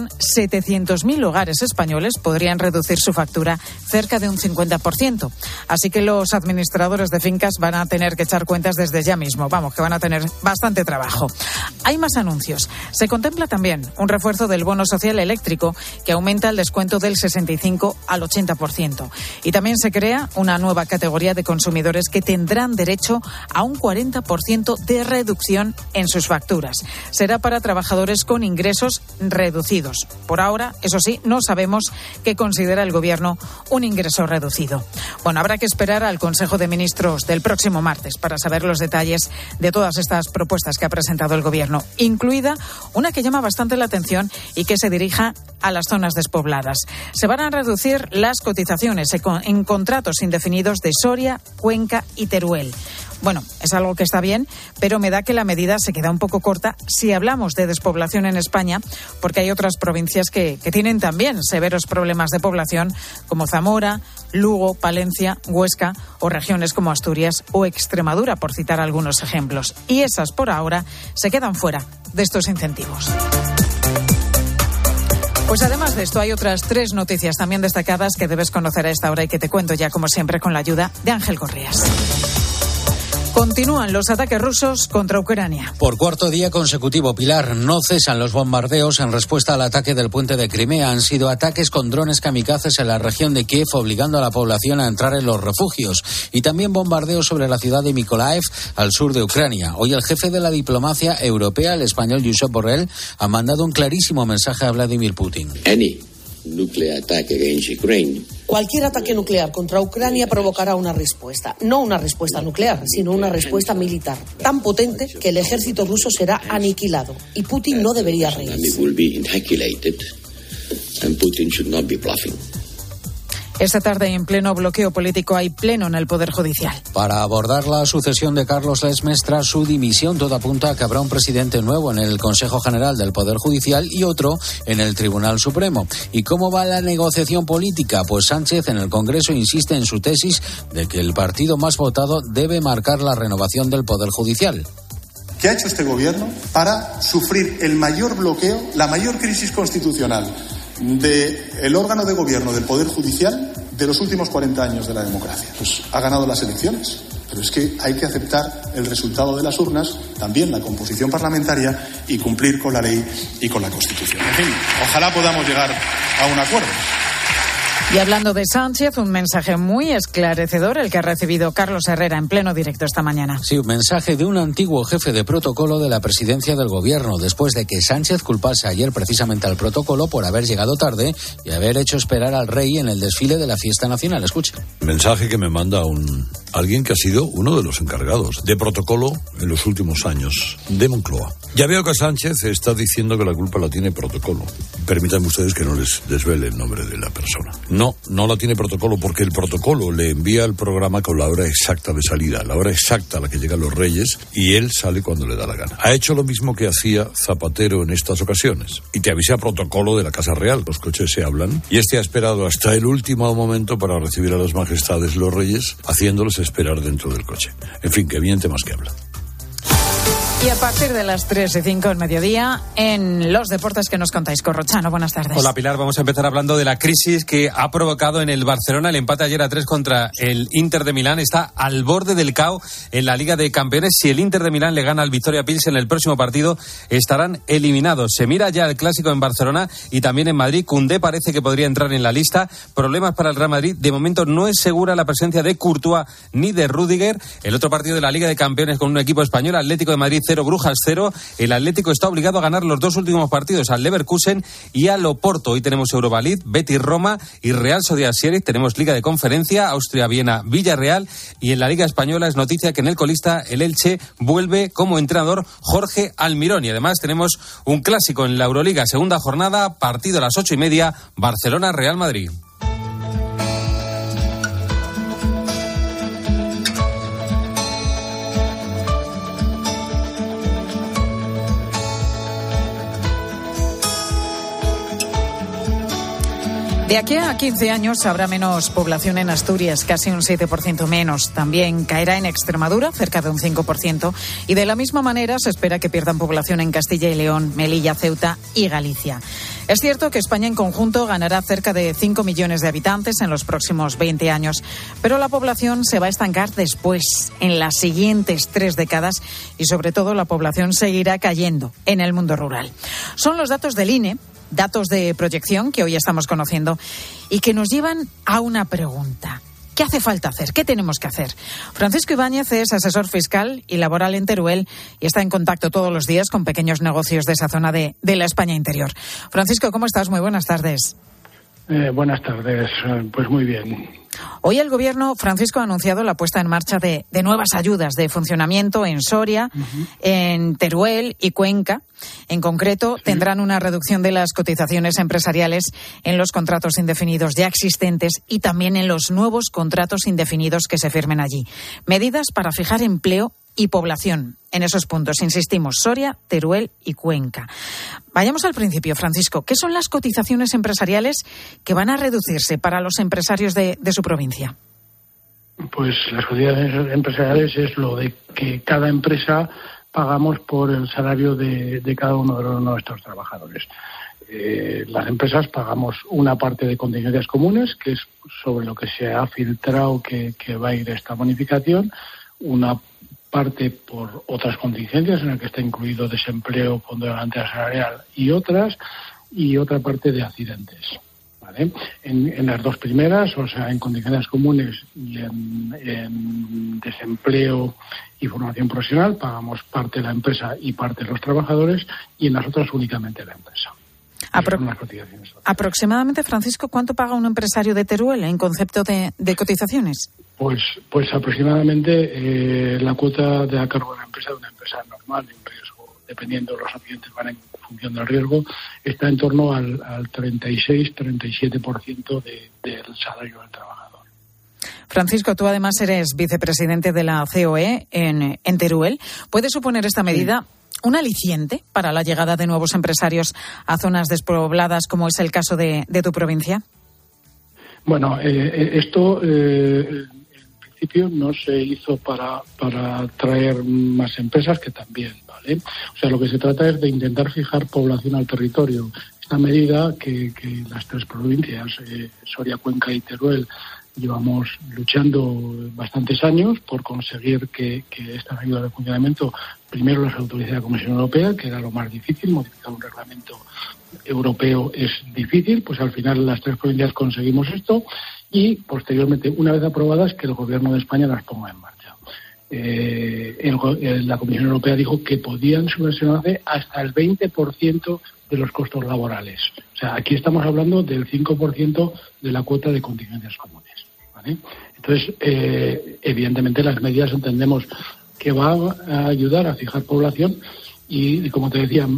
1.700.000 hogares españoles podrían reducir su factura cerca de un 50%. Así que los administradores de fincas van a tener que echar cuentas desde ya mismo. Vamos, que van a tener bastante trabajo. Hay más anuncios. Se contempla también un refuerzo del bono social eléctrico que aumenta el descuento del 65 al 80%. Y también se crea una nueva categoría de consumidores que tendrán derecho a un 40% de reducción en sus facturas. Será para trabajadores con ingresos reducidos. Por ahora, eso sí, no sabemos qué considera el Gobierno un ingreso reducido. Bueno, habrá que esperar al Consejo de Ministros del próximo martes para saber los detalles de todas estas propuestas que ha presentado el Gobierno, incluida una que llama bastante la atención y que se dirija a las zonas despobladas. Se van a reducir las cotizaciones en contratos indefinidos de Soria, Cuenca y Teruel. Bueno, es algo que está bien, pero me da que la medida se queda un poco corta si hablamos de despoblación en España, porque hay otras provincias que tienen también severos problemas de población, como Zamora, Lugo, Palencia, Huesca o regiones como Asturias o Extremadura, por citar algunos ejemplos. Y esas, por ahora, se quedan fuera de estos incentivos. Pues además de esto, hay otras 3 noticias también destacadas que debes conocer a esta hora y que te cuento ya, como siempre, con la ayuda de Ángel Correas. Continúan los ataques rusos contra Ucrania. Por cuarto día consecutivo, Pilar, no cesan los bombardeos en respuesta al ataque del puente de Crimea. Han sido ataques con drones kamikazes en la región de Kiev, obligando a la población a entrar en los refugios. Y también bombardeos sobre la ciudad de Mykolaiv, al sur de Ucrania. Hoy el jefe de la diplomacia europea, el español Josep Borrell, ha mandado un clarísimo mensaje a Vladimir Putin. Cualquier ataque nuclear contra Ucrania provocará una respuesta. No una respuesta nuclear, sino una respuesta militar. Tan potente que el ejército ruso será aniquilado. Y Putin no debería reírse. Esta tarde, en pleno bloqueo político, hay pleno en el Poder Judicial. Para abordar la sucesión de Carlos Lesmes tras su dimisión, todo apunta a que habrá un presidente nuevo en el Consejo General del Poder Judicial y otro en el Tribunal Supremo. ¿Y cómo va la negociación política? Pues Sánchez en el Congreso insiste en su tesis de que el partido más votado debe marcar la renovación del Poder Judicial. ¿Qué ha hecho este gobierno para sufrir el mayor bloqueo, la mayor crisis constitucional del órgano de gobierno del Poder Judicial de los últimos 40 años de la democracia? Pues ha ganado las elecciones, pero es que hay que aceptar el resultado de las urnas, también la composición parlamentaria, y cumplir con la ley y con la Constitución. En fin, ojalá podamos llegar a un acuerdo. Y hablando de Sánchez, un mensaje muy esclarecedor el que ha recibido Carlos Herrera en pleno directo esta mañana. Sí, un mensaje de un antiguo jefe de protocolo de la presidencia del gobierno, después de que Sánchez culpase ayer precisamente al protocolo por haber llegado tarde y haber hecho esperar al rey en el desfile de la fiesta nacional. Escucha. Mensaje que me manda alguien que ha sido uno de los encargados de protocolo en los últimos años, de Moncloa. Ya veo que Sánchez está diciendo que la culpa la tiene protocolo. Permítanme ustedes que no les desvele el nombre de la persona. No la tiene protocolo, porque el protocolo le envía el programa con la hora exacta de salida, la hora exacta a la que llegan los reyes, y él sale cuando le da la gana. Ha hecho lo mismo que hacía Zapatero en estas ocasiones. Y te avisa protocolo de la Casa Real. Los coches se hablan, y este ha esperado hasta el último momento para recibir a las majestades los reyes, haciéndoles esperar dentro del coche. En fin, que bien temas que habla. Y a partir de las 3:05 del mediodía, en los deportes, que nos contáis. Corrochano, buenas tardes. Hola, Pilar. Vamos a empezar hablando de la crisis que ha provocado en el Barcelona el empate ayer a 3 contra el Inter de Milán. Está al borde del caos en la Liga de Campeones. Si el Inter de Milán le gana al Victoria Pilsen en el próximo partido, estarán eliminados. Se mira ya el clásico en Barcelona y también en Madrid. Koundé parece que podría entrar en la lista. Problemas para el Real Madrid. De momento no es segura la presencia de Courtois ni de Rüdiger. El otro partido de la Liga de Campeones con un equipo español, Atlético de Madrid 0, Brujas 0. El Atlético está obligado a ganar los dos últimos partidos, al Leverkusen y al Oporto. Hoy tenemos Europa League, Betis Roma y Real Sociedad Sheriff. Tenemos Liga de Conferencia, Austria Viena Villarreal, y en la Liga Española es noticia que en el colista el Elche vuelve como entrenador Jorge Almirón. Y además tenemos un clásico en la Euroliga, segunda jornada, partido a las 8:30, Barcelona Real Madrid. De aquí a 15 años habrá menos población en Asturias, casi un 7% menos. También caerá en Extremadura, cerca de un 5%. Y de la misma manera se espera que pierdan población en Castilla y León, Melilla, Ceuta y Galicia. Es cierto que España en conjunto ganará cerca de 5 millones de habitantes en los próximos 20 años. Pero la población se va a estancar después, en las siguientes 3 décadas. Y sobre todo la población seguirá cayendo en el mundo rural. Son los datos del INE. Datos de proyección que hoy estamos conociendo y que nos llevan a una pregunta. ¿Qué hace falta hacer? ¿Qué tenemos que hacer? Francisco Ibáñez es asesor fiscal y laboral en Teruel y está en contacto todos los días con pequeños negocios de esa zona de la España interior. Francisco, ¿cómo estás? Muy buenas tardes. Buenas tardes. Pues muy bien. Hoy el Gobierno, Francisco, ha anunciado la puesta en marcha de nuevas ayudas de funcionamiento en Soria, en Teruel y Cuenca. En concreto, tendrán una reducción de las cotizaciones empresariales en los contratos indefinidos ya existentes y también en los nuevos contratos indefinidos que se firmen allí. Medidas para fijar empleo y población en esos puntos. Insistimos, Soria, Teruel y Cuenca. Vayamos al principio, Francisco. ¿Qué son las cotizaciones empresariales que van a reducirse para los empresarios de su provincia? Pues las cotizaciones empresariales es lo de que cada empresa pagamos por el salario de cada uno de nuestros trabajadores. Las empresas pagamos una parte de contingencias comunes, que es sobre lo que se ha filtrado que va a ir esta bonificación, una parte por otras contingencias en la que está incluido desempleo, fondo de garantía salarial y otra parte de accidentes. ¿Vale? En las dos primeras, o sea, en contingencias comunes y en desempleo y formación profesional, pagamos parte de la empresa y parte de los trabajadores, y en las otras únicamente la empresa. Aproximadamente, Francisco, ¿cuánto paga un empresario de Teruel en concepto de cotizaciones? Pues aproximadamente la cuota de a cargo de la empresa, de una empresa normal, de un riesgo dependiendo de los accidentes van en función del riesgo, está en torno al 36-37% del salario del trabajador. Francisco, tú además eres vicepresidente de la COE en Teruel. ¿Puede suponer esta medida un aliciente para la llegada de nuevos empresarios a zonas despobladas, como es el caso de tu provincia? Bueno, esto en principio no se hizo para atraer más empresas, que también, ¿vale? O sea, lo que se trata es de intentar fijar población al territorio. Esta medida que las tres provincias, Soria, Cuenca y Teruel, llevamos luchando bastantes años por conseguir que estas ayudas de funcionamiento primero las autorice la Comisión Europea, que era lo más difícil. Modificar un reglamento europeo es difícil, pues al final las tres provincias conseguimos esto y posteriormente, una vez aprobadas, que el Gobierno de España las ponga en marcha. La Comisión Europea dijo que podían subvencionarse hasta el 20% de los costos laborales. O sea, aquí estamos hablando del 5% de la cuota de contingencias comunes, ¿vale? Entonces, evidentemente las medidas entendemos que van a ayudar a fijar población y como te decía,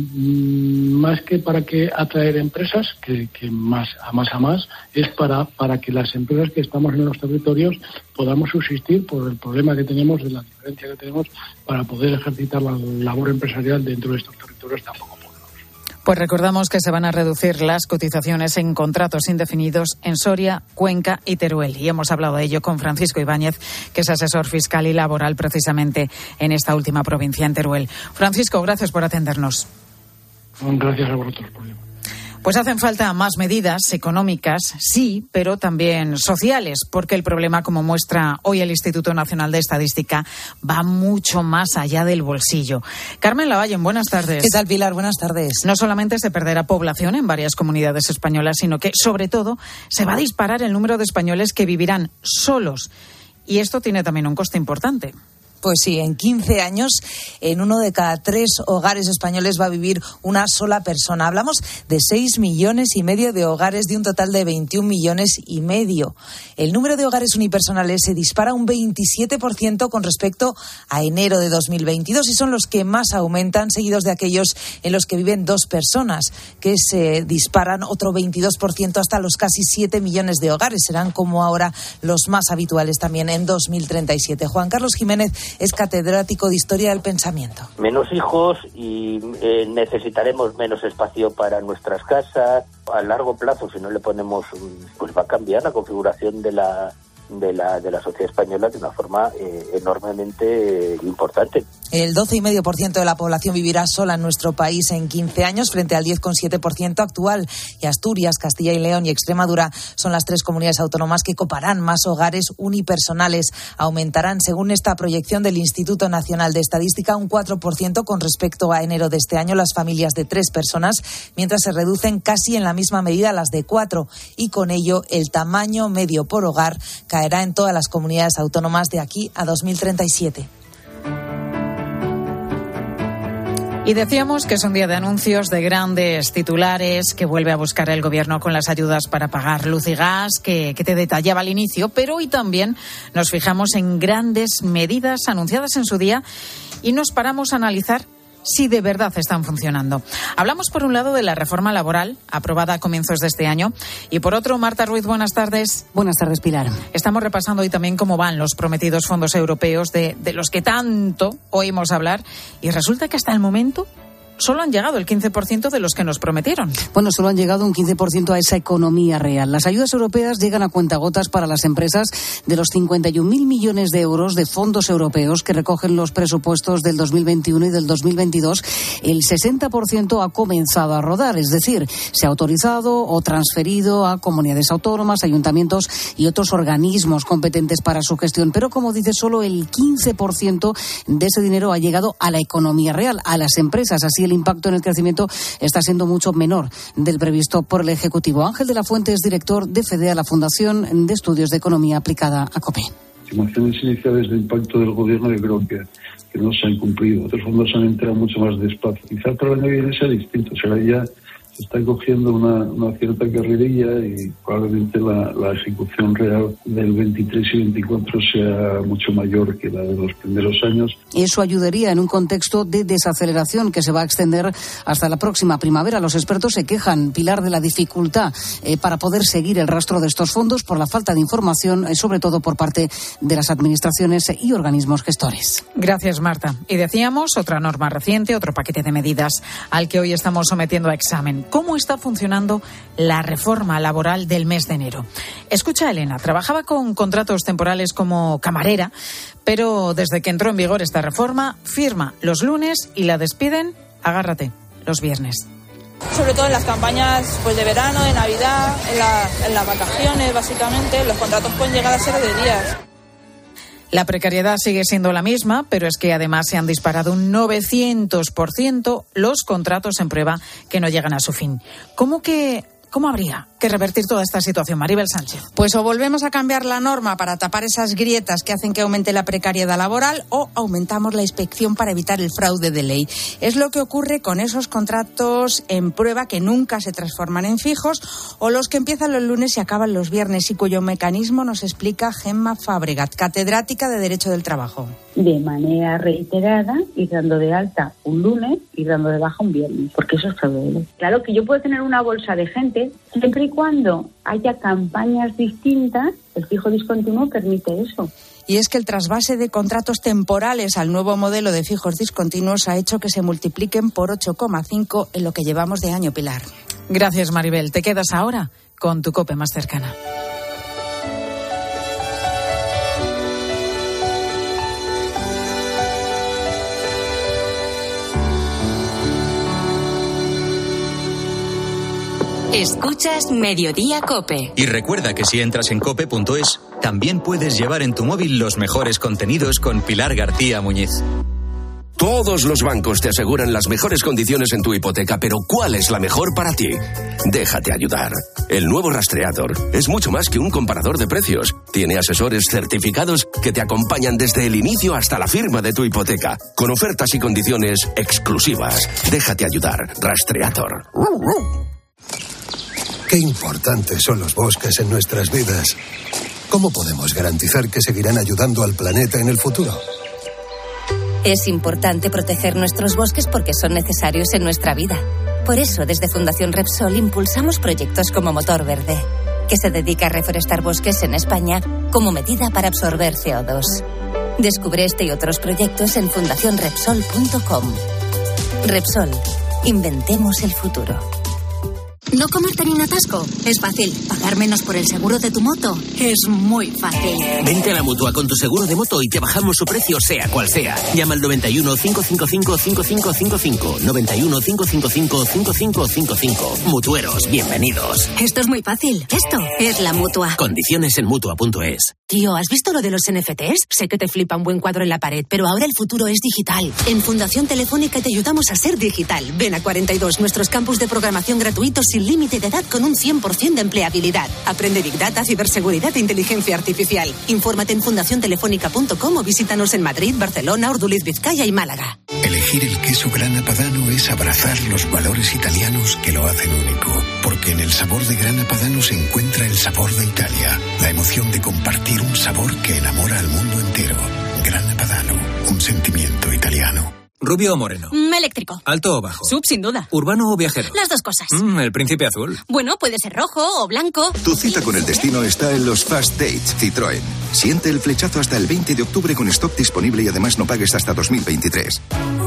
más que para que atraer empresas, que más a más, es para que las empresas que estamos en los territorios podamos subsistir por el problema que tenemos, de la diferencia que tenemos para poder ejercitar la labor empresarial dentro de estos territorios tampoco. Pues recordamos que se van a reducir las cotizaciones en contratos indefinidos en Soria, Cuenca y Teruel. Y hemos hablado de ello con Francisco Ibáñez, que es asesor fiscal y laboral precisamente en esta última provincia, en Teruel. Francisco, gracias por atendernos. Gracias a vosotros por ello. Pues hacen falta más medidas económicas, sí, pero también sociales, porque el problema, como muestra hoy el Instituto Nacional de Estadística, va mucho más allá del bolsillo. Carmen Lavallen, buenas tardes. ¿Qué tal, Pilar? Buenas tardes. No solamente se perderá población en varias comunidades españolas, sino que, sobre todo, se va a disparar el número de españoles que vivirán solos. Y esto tiene también un coste importante. Pues sí, en 15 años, en 1 de cada 3 hogares españoles va a vivir una sola persona. Hablamos de 6,5 millones de hogares de un total de 21,5 millones. El número de hogares unipersonales se dispara un 27% con respecto a enero de 2022 y son los que más aumentan, seguidos de aquellos en los que viven 2 personas, que se disparan otro 22% hasta los casi 7 millones de hogares. Serán como ahora los más habituales también en 2037. Juan Carlos Jiménez es catedrático de Historia del Pensamiento. Menos hijos y necesitaremos menos espacio para nuestras casas. A largo plazo, si no le ponemos, pues va a cambiar la configuración de la sociedad española de una forma enormemente importante. El 12,5% de la población vivirá sola en nuestro país en 15 años frente al 10,7% actual. Y Asturias, Castilla y León y Extremadura son las 3 comunidades autónomas que coparán más hogares unipersonales. Aumentarán, según esta proyección del Instituto Nacional de Estadística, un 4% con respecto a enero de este año las familias de 3 personas, mientras se reducen casi en la misma medida las de 4. Y con ello, el tamaño medio por hogar caerá en todas las comunidades autónomas de aquí a 2037. Y decíamos que es un día de anuncios, de grandes titulares que vuelve a buscar el Gobierno con las ayudas para pagar luz y gas que te detallaba al inicio, pero hoy también nos fijamos en grandes medidas anunciadas en su día y nos paramos a analizar si de verdad están funcionando. Hablamos por un lado de la reforma laboral aprobada a comienzos de este año y por otro, Marta Ruiz, buenas tardes. Buenas tardes, Pilar. Estamos repasando hoy también cómo van los prometidos fondos europeos de los que tanto oímos hablar y resulta que hasta el momento solo han llegado el 15% de los que nos prometieron. Bueno, solo han llegado un 15% a esa economía real. Las ayudas europeas llegan a cuentagotas para las empresas. De los 51.000 millones de euros de fondos europeos que recogen los presupuestos del 2021 y del 2022, el 60% ha comenzado a rodar, es decir, se ha autorizado o transferido a comunidades autónomas, ayuntamientos y otros organismos competentes para su gestión. Pero, como dice, solo el 15% de ese dinero ha llegado a la economía real, a las empresas. Así, el impacto en el crecimiento está siendo mucho menor del previsto por el Ejecutivo. Ángel de la Fuente es director de FEDEA, la Fundación de Estudios de Economía Aplicada a COPE. Estimaciones iniciales de impacto del Gobierno yo creo que no se han cumplido. Otros fondos han entrado mucho más despacio. Quizá el problema viene a ser distinto. Será ya está cogiendo una cierta carrerilla y probablemente la ejecución real del 23 y 24 sea mucho mayor que la de los primeros años. Eso ayudaría en un contexto de desaceleración que se va a extender hasta la próxima primavera. Los expertos se quejan, Pilar, de la dificultad para poder seguir el rastro de estos fondos por la falta de información, sobre todo por parte de las administraciones y organismos gestores. Gracias, Marta. Y decíamos, otra norma reciente, otro paquete de medidas al que hoy estamos sometiendo a examen. ¿Cómo está funcionando la reforma laboral del mes de enero? Escucha a Elena, trabajaba con contratos temporales como camarera, pero desde que entró en vigor esta reforma, firma los lunes y la despiden, agárrate, los viernes. Sobre todo en las campañas pues de verano, de Navidad, en las vacaciones, básicamente, los contratos pueden llegar a ser de días. La precariedad sigue siendo la misma, pero es que además se han disparado un 900% los contratos en prueba que no llegan a su fin. ¿Cómo habría que revertir toda esta situación, Maribel Sánchez? Pues o volvemos a cambiar la norma para tapar esas grietas que hacen que aumente la precariedad laboral, o aumentamos la inspección para evitar el fraude de ley. Es lo que ocurre con esos contratos en prueba que nunca se transforman en fijos, o los que empiezan los lunes y acaban los viernes, y cuyo mecanismo nos explica Gemma Fabregat, catedrática de Derecho del Trabajo. De manera reiterada, ir dando de alta un lunes y dando de baja un viernes, porque eso es fraude de ley. Claro que yo puedo tener una bolsa de gente, siempre y cuando haya campañas distintas, el fijo discontinuo permite eso. Y es que el trasvase de contratos temporales al nuevo modelo de fijos discontinuos ha hecho que se multipliquen por 8,5 en lo que llevamos de año, Pilar. Gracias, Maribel. Te quedas ahora con tu COPE más cercana. Escuchas Mediodía COPE. Y recuerda que si entras en cope.es, también puedes llevar en tu móvil los mejores contenidos con Pilar García Muñiz. Todos los bancos te aseguran las mejores condiciones en tu hipoteca, pero ¿cuál es la mejor para ti? Déjate ayudar. El nuevo Rastreator es mucho más que un comparador de precios. Tiene asesores certificados que te acompañan desde el inicio hasta la firma de tu hipoteca, con ofertas y condiciones exclusivas. Déjate ayudar. Rastreator. Qué importantes son los bosques en nuestras vidas. ¿Cómo podemos garantizar que seguirán ayudando al planeta en el futuro? Es importante proteger nuestros bosques porque son necesarios en nuestra vida. Por eso, desde Fundación Repsol impulsamos proyectos como Motor Verde, que se dedica a reforestar bosques en España como medida para absorber CO2. Descubre este y otros proyectos en fundacionrepsol.com. Repsol, inventemos el futuro. ¿No comerte ni un atasco? Es fácil. ¿Pagar menos por el seguro de tu moto? Es muy fácil. Vente a la Mutua con tu seguro de moto y te bajamos su precio sea cual sea. Llama al 91 555 5555. 91 555 5555. Mutueros, bienvenidos. Esto es muy fácil. Esto es la Mutua. Condiciones en Mutua.es. Tío, ¿has visto lo de los NFTs? Sé que te flipa un buen cuadro en la pared, pero ahora el futuro es digital. En Fundación Telefónica te ayudamos a ser digital. Ven a 42, nuestros campus de programación gratuitos sin límite de edad con un 100% de empleabilidad. Aprende Big Data, ciberseguridad e inteligencia artificial. Infórmate en fundaciontelefónica.com o visítanos en Madrid, Barcelona, Urduliz, Vizcaya y Málaga. Elegir el queso Grana Padano es abrazar los valores italianos que lo hacen único. Porque en el sabor de Grana Padano se encuentra el sabor de Italia. La emoción de compartir un sabor que enamora al mundo entero. Grana Padano, un sentimiento italiano. ¿Rubio o moreno? Eléctrico. ¿Alto o bajo? Sub, sin duda. ¿Urbano o viajero? Las dos cosas. ¿El príncipe azul? Bueno, puede ser rojo o blanco. Tu cita con el destino está en los Fast Dates Citroën. Siente el flechazo hasta el 20 de octubre con stock disponible y además no pagues hasta 2023.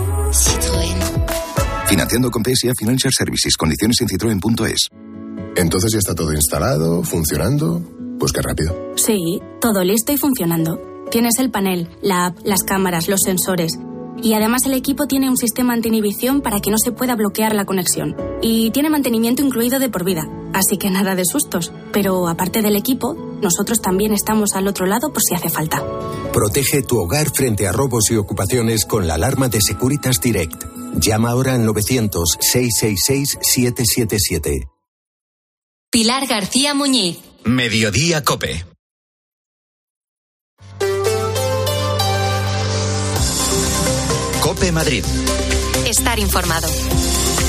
Citroën. Financiando con PSA Financial Services. Condiciones en citroen.es. Entonces ya está todo instalado, funcionando. Pues qué rápido. Sí, todo listo y funcionando. Tienes el panel, la app, las cámaras, los sensores. Y además el equipo tiene un sistema anti-inhibición para que no se pueda bloquear la conexión. Y tiene mantenimiento incluido de por vida. Así que nada de sustos. Pero aparte del equipo, nosotros también estamos al otro lado por si hace falta. Protege tu hogar frente a robos y ocupaciones con la alarma de Securitas Direct. Llama ahora al 900-666-777. Pilar García Muñiz. Mediodía COPE. COPE Madrid. Estar informado.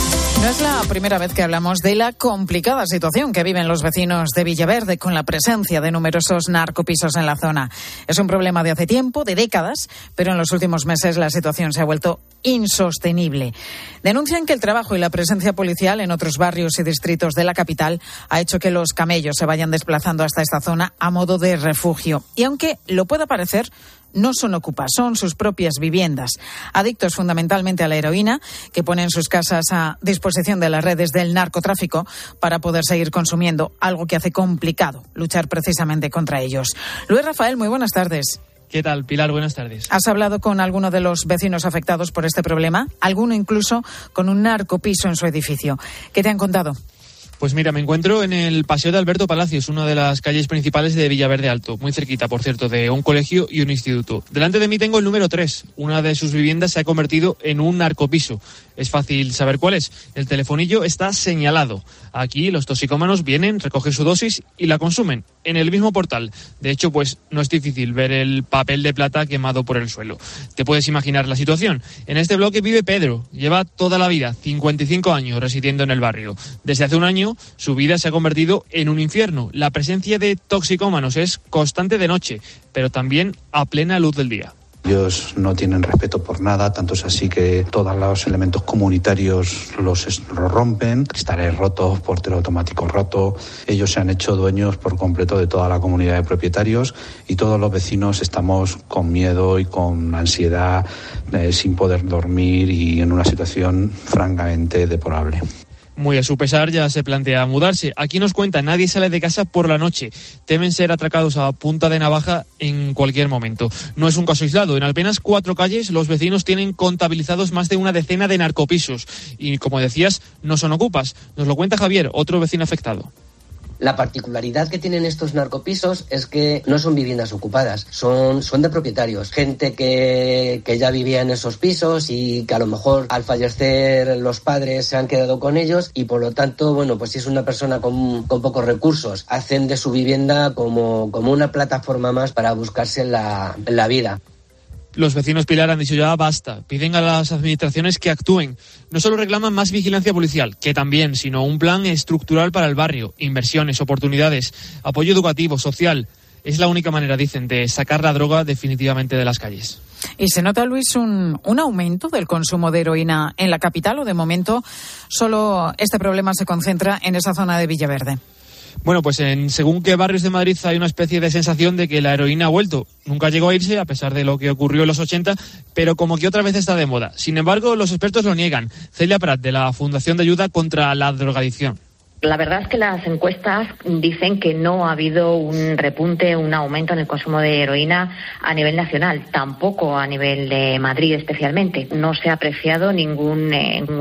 No es la primera vez que hablamos de la complicada situación que viven los vecinos de Villaverde con la presencia de numerosos narcopisos en la zona. Es un problema de hace tiempo, de décadas, pero en los últimos meses la situación se ha vuelto insostenible. Denuncian que el trabajo y la presencia policial en otros barrios y distritos de la capital ha hecho que los camellos se vayan desplazando hasta esta zona a modo de refugio. Y aunque lo pueda parecer, no son ocupas, son sus propias viviendas. Adictos fundamentalmente a la heroína, que ponen sus casas a disposición de las redes del narcotráfico para poder seguir consumiendo, algo que hace complicado luchar precisamente contra ellos. Luis Rafael, muy buenas tardes. ¿Qué tal, Pilar? Buenas tardes. ¿Has hablado con alguno de los vecinos afectados por este problema? Alguno incluso con un narcopiso en su edificio. ¿Qué te han contado? Pues mira, me encuentro en el Paseo de Alberto Palacios, una de las calles principales de Villaverde Alto, muy cerquita, por cierto, de un colegio y un instituto. Delante de mí tengo el número 3. Una de sus viviendas se ha convertido en un narcopiso. Es fácil saber cuál es. El telefonillo está señalado. Aquí los toxicómanos vienen, recogen su dosis y la consumen en el mismo portal. De hecho, pues no es difícil ver el papel de plata quemado por el suelo. Te puedes imaginar la situación. En este bloque vive Pedro. Lleva toda la vida, 55 años, residiendo en el barrio. Desde hace un año, su vida se ha convertido en un infierno. La presencia de toxicómanos es constante de noche, pero también a plena luz del día. Ellos no tienen respeto por nada, tanto es así que todos los elementos comunitarios los rompen, cristales rotos, portero automático roto. Ellos se han hecho dueños por completo de toda la comunidad de propietarios y todos los vecinos estamos con miedo y con ansiedad, sin poder dormir y en una situación francamente deplorable. Muy a su pesar, ya se plantea mudarse. Aquí nos cuenta, nadie sale de casa por la noche. Temen ser atracados a punta de navaja en cualquier momento. No es un caso aislado. En apenas 4 calles, los vecinos tienen contabilizados más de una decena de narcopisos. Y, como decías, no son ocupas. Nos lo cuenta Javier, otro vecino afectado. La particularidad que tienen estos narcopisos es que no son viviendas ocupadas, son de propietarios, gente que ya vivía en esos pisos y que a lo mejor al fallecer los padres se han quedado con ellos y por lo tanto, bueno, pues si es una persona con pocos recursos, hacen de su vivienda como una plataforma más para buscarse la vida. Los vecinos, Pilar, han dicho ya basta. Piden a las administraciones que actúen. No solo reclaman más vigilancia policial, que también, sino un plan estructural para el barrio, inversiones, oportunidades, apoyo educativo, social. Es la única manera, dicen, de sacar la droga definitivamente de las calles. ¿Y se nota, Luis, un aumento del consumo de heroína en la capital o de momento solo este problema se concentra en esa zona de Villaverde? Bueno, pues según qué barrios de Madrid hay una especie de sensación de que la heroína ha vuelto. Nunca llegó a irse, a pesar de lo que ocurrió en los 80, pero como que otra vez está de moda. Sin embargo, los expertos lo niegan. Celia Prat, de la Fundación de Ayuda contra la Drogadicción. La verdad es que las encuestas dicen que no ha habido un repunte, un aumento en el consumo de heroína a nivel nacional, tampoco a nivel de Madrid especialmente. No se ha apreciado ningún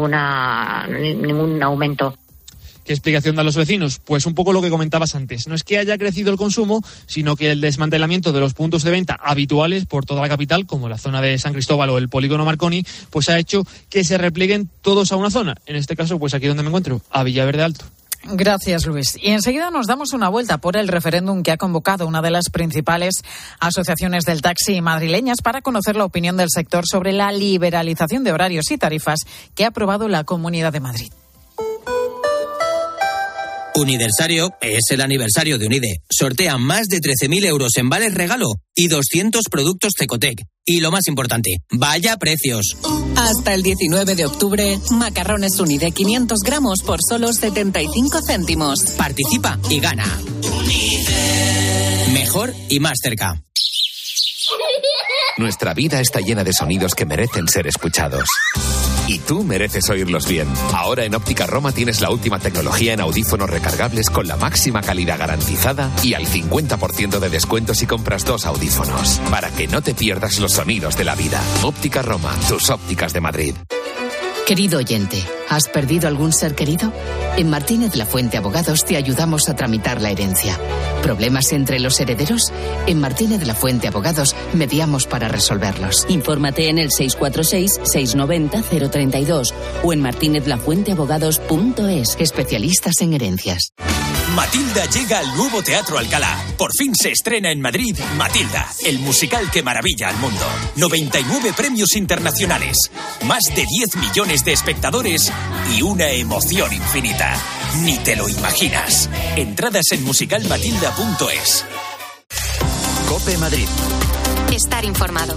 aumento. ¿Qué explicación dan los vecinos? Pues un poco lo que comentabas antes. No es que haya crecido el consumo, sino que el desmantelamiento de los puntos de venta habituales por toda la capital, como la zona de San Cristóbal o el polígono Marconi, pues ha hecho que se replieguen todos a una zona. En este caso, pues aquí donde me encuentro, a Villaverde Alto. Gracias, Luis. Y enseguida nos damos una vuelta por el referéndum que ha convocado una de las principales asociaciones del taxi madrileñas para conocer la opinión del sector sobre la liberalización de horarios y tarifas que ha aprobado la Comunidad de Madrid. Universario es el aniversario de Unide. Sortea más de 13.000 euros en vales regalo y 200 productos Cecotec. Y lo más importante, vaya precios. Hasta el 19 de octubre, macarrones Unide 500 gramos por solo 75 céntimos. Participa y gana. Unide. Mejor y más cerca. Nuestra vida está llena de sonidos que merecen ser escuchados. Y tú mereces oírlos bien. Ahora en Óptica Roma tienes la última tecnología en audífonos recargables con la máxima calidad garantizada y al 50% de descuento si compras 2 audífonos. Para que no te pierdas los sonidos de la vida. Óptica Roma, tus ópticas de Madrid. Querido oyente, ¿has perdido algún ser querido? En Martínez Lafuente Abogados te ayudamos a tramitar la herencia. ¿Problemas entre los herederos? En Martínez Lafuente Abogados mediamos para resolverlos. Infórmate en el 646-690-032 o en martinezlafuenteabogados.es. Especialistas en herencias. Matilda llega al nuevo Teatro Alcalá. Por fin se estrena en Madrid Matilda, el musical que maravilla al mundo. 99 premios internacionales, más de 10 millones de espectadores y una emoción infinita. Ni te lo imaginas. Entradas en musicalmatilda.es. COPE Madrid. Estar informado.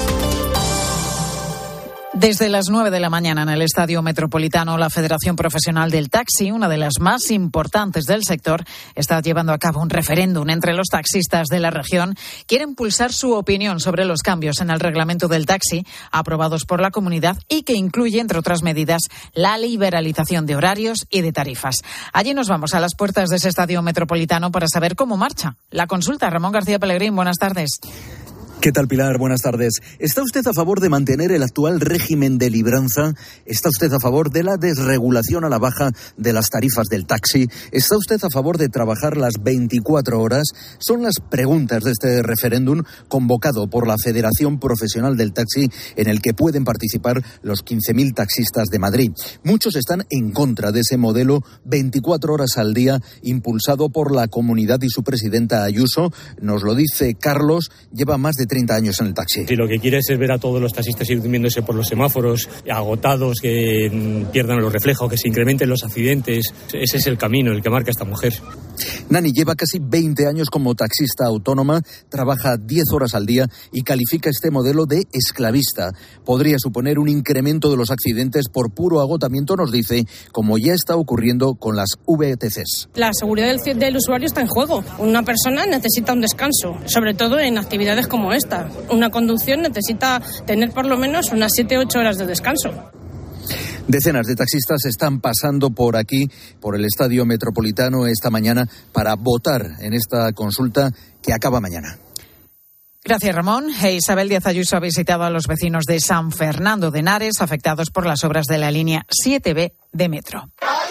Desde las 9 de la mañana en el Estadio Metropolitano, la Federación Profesional del Taxi, una de las más importantes del sector, está llevando a cabo un referéndum entre los taxistas de la región. Quieren impulsar su opinión sobre los cambios en el reglamento del taxi aprobados por la comunidad y que incluye, entre otras medidas, la liberalización de horarios y de tarifas. Allí nos vamos a las puertas de ese Estadio Metropolitano para saber cómo marcha la consulta. Ramón García Pellegrín, buenas tardes. ¿Qué tal, Pilar? Buenas tardes. ¿Está usted a favor de mantener el actual régimen de libranza? ¿Está usted a favor de la desregulación a la baja de las tarifas del taxi? ¿Está usted a favor de trabajar las 24 horas? Son las preguntas de este referéndum convocado por la Federación Profesional del Taxi, en el que pueden participar los 15.000 taxistas de Madrid. Muchos están en contra de ese modelo 24 horas al día impulsado por la comunidad y su presidenta Ayuso. Nos lo dice Carlos, lleva más de 30 años en el taxi. Si lo que quieres es ver a todos los taxistas ir durmiéndose por los semáforos, agotados, que pierdan los reflejos, que se incrementen los accidentes, ese es el camino, el que marca esta mujer. Nani lleva casi 20 años como taxista autónoma, trabaja 10 horas al día y califica este modelo de esclavista. Podría suponer un incremento de los accidentes por puro agotamiento, nos dice, como ya está ocurriendo con las VTCs. La seguridad del usuario está en juego. Una persona necesita un descanso, sobre todo en actividades como esta. Una conducción necesita tener por lo menos unas 7-8 horas de descanso. Decenas de taxistas están pasando por aquí, por el Estadio Metropolitano esta mañana, para votar en esta consulta que acaba mañana. Gracias, Ramón. Isabel Díaz Ayuso ha visitado a los vecinos de San Fernando de Henares, afectados por las obras de la línea 7B de Metro.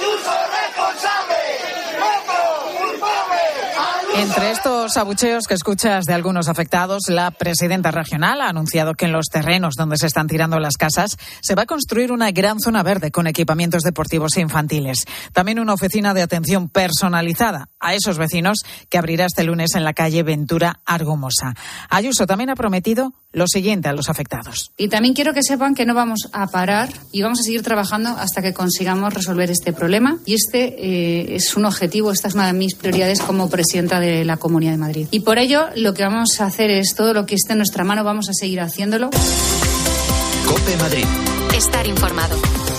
Entre estos abucheos que escuchas de algunos afectados, la presidenta regional ha anunciado que en los terrenos donde se están tirando las casas se va a construir una gran zona verde con equipamientos deportivos e infantiles. También una oficina de atención personalizada a esos vecinos que abrirá este lunes en la calle Ventura Argumosa. Ayuso también ha prometido lo siguiente a los afectados. Y también quiero que sepan que no vamos a parar y vamos a seguir trabajando hasta que consigamos resolver este problema. Y este es un objetivo, esta es una de mis prioridades como presidenta de la Comunidad de Madrid. Y por ello lo que vamos a hacer es todo lo que esté en nuestra mano, vamos a seguir haciéndolo. COPE Madrid. Estar informado.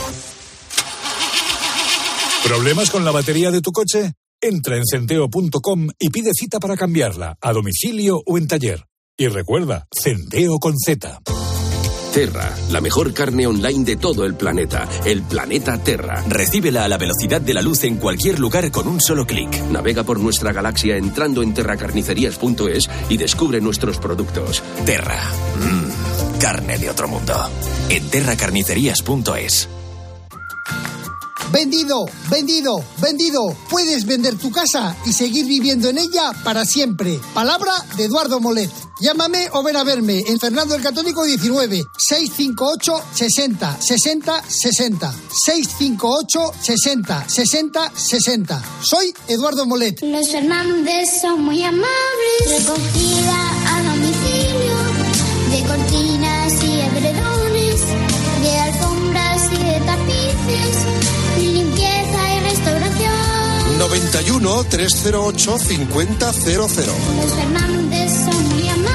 ¿Problemas con la batería de tu coche? Entra en Centeo.com y pide cita para cambiarla, a domicilio o en taller. Y recuerda, Centeo con Z. Terra, la mejor carne online de todo el planeta. El planeta Terra. Recíbela a la velocidad de la luz en cualquier lugar con un solo clic. Navega por nuestra galaxia entrando en terracarnicerías.es y descubre nuestros productos. Terra. Carne de otro mundo. En terracarnicerías.es. ¡Vendido! ¡Vendido! ¡Vendido! Puedes vender tu casa y seguir viviendo en ella para siempre. Palabra de Eduardo Molet. Llámame o ven a verme en Fernando el Católico 19 658 60 60 60 658 60 60 60. Soy Eduardo Molet. Los Fernández son muy amables. Recogida a domicilio de cortinas y edredones, de alfombras y de tapices, limpieza y restauración. 91 308 5000. Los Fernández son muy amables.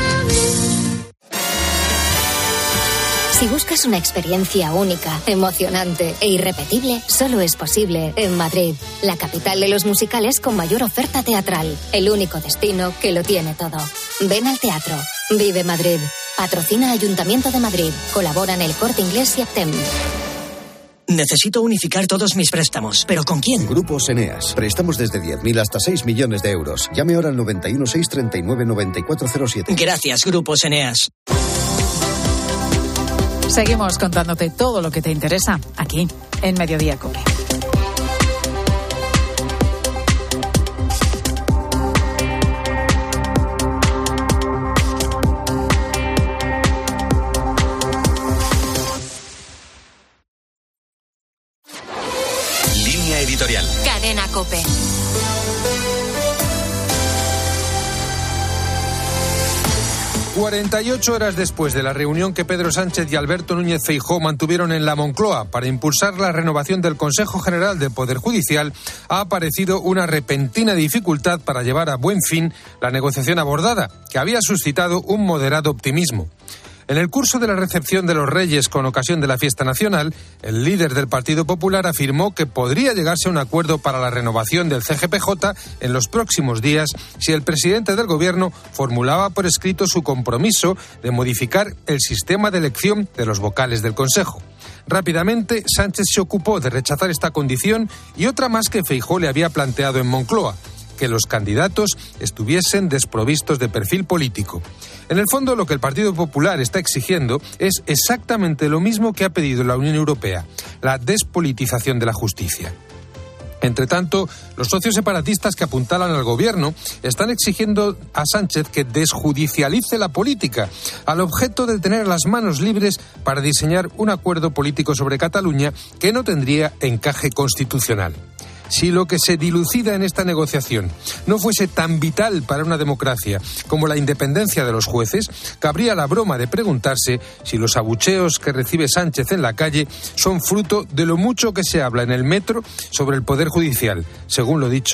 Si buscas una experiencia única, emocionante e irrepetible, solo es posible en Madrid, la capital de los musicales con mayor oferta teatral, el único destino que lo tiene todo. Ven al teatro. Vive Madrid. Patrocina Ayuntamiento de Madrid. Colaboran El Corte Inglés y Aptem. Necesito unificar todos mis préstamos, ¿pero con quién? Grupos Eneas. Préstamos desde 10.000 hasta 6 millones de euros. Llame ahora al 91 639 9407. Gracias, Grupos Eneas. Seguimos contándote todo lo que te interesa aquí en Mediodía COPE. Línea editorial. Cadena COPE. 48 horas después de la reunión que Pedro Sánchez y Alberto Núñez Feijóo mantuvieron en la Moncloa para impulsar la renovación del Consejo General del Poder Judicial, ha aparecido una repentina dificultad para llevar a buen fin la negociación abordada, que había suscitado un moderado optimismo. En el curso de la recepción de los Reyes con ocasión de la fiesta nacional, el líder del Partido Popular afirmó que podría llegarse a un acuerdo para la renovación del CGPJ en los próximos días si el presidente del Gobierno formulaba por escrito su compromiso de modificar el sistema de elección de los vocales del Consejo. Rápidamente, Sánchez se ocupó de rechazar esta condición y otra más que Feijóo le había planteado en Moncloa: que los candidatos estuviesen desprovistos de perfil político. En el fondo, lo que el Partido Popular está exigiendo es exactamente lo mismo que ha pedido la Unión Europea: la despolitización de la justicia. Entre tanto, los socios separatistas que apuntalan al gobierno están exigiendo a Sánchez que desjudicialice la política, al objeto de tener las manos libres para diseñar un acuerdo político sobre Cataluña que no tendría encaje constitucional. Si lo que se dilucida en esta negociación no fuese tan vital para una democracia como la independencia de los jueces, cabría la broma de preguntarse si los abucheos que recibe Sánchez en la calle son fruto de lo mucho que se habla en el metro sobre el Poder Judicial, según lo dicho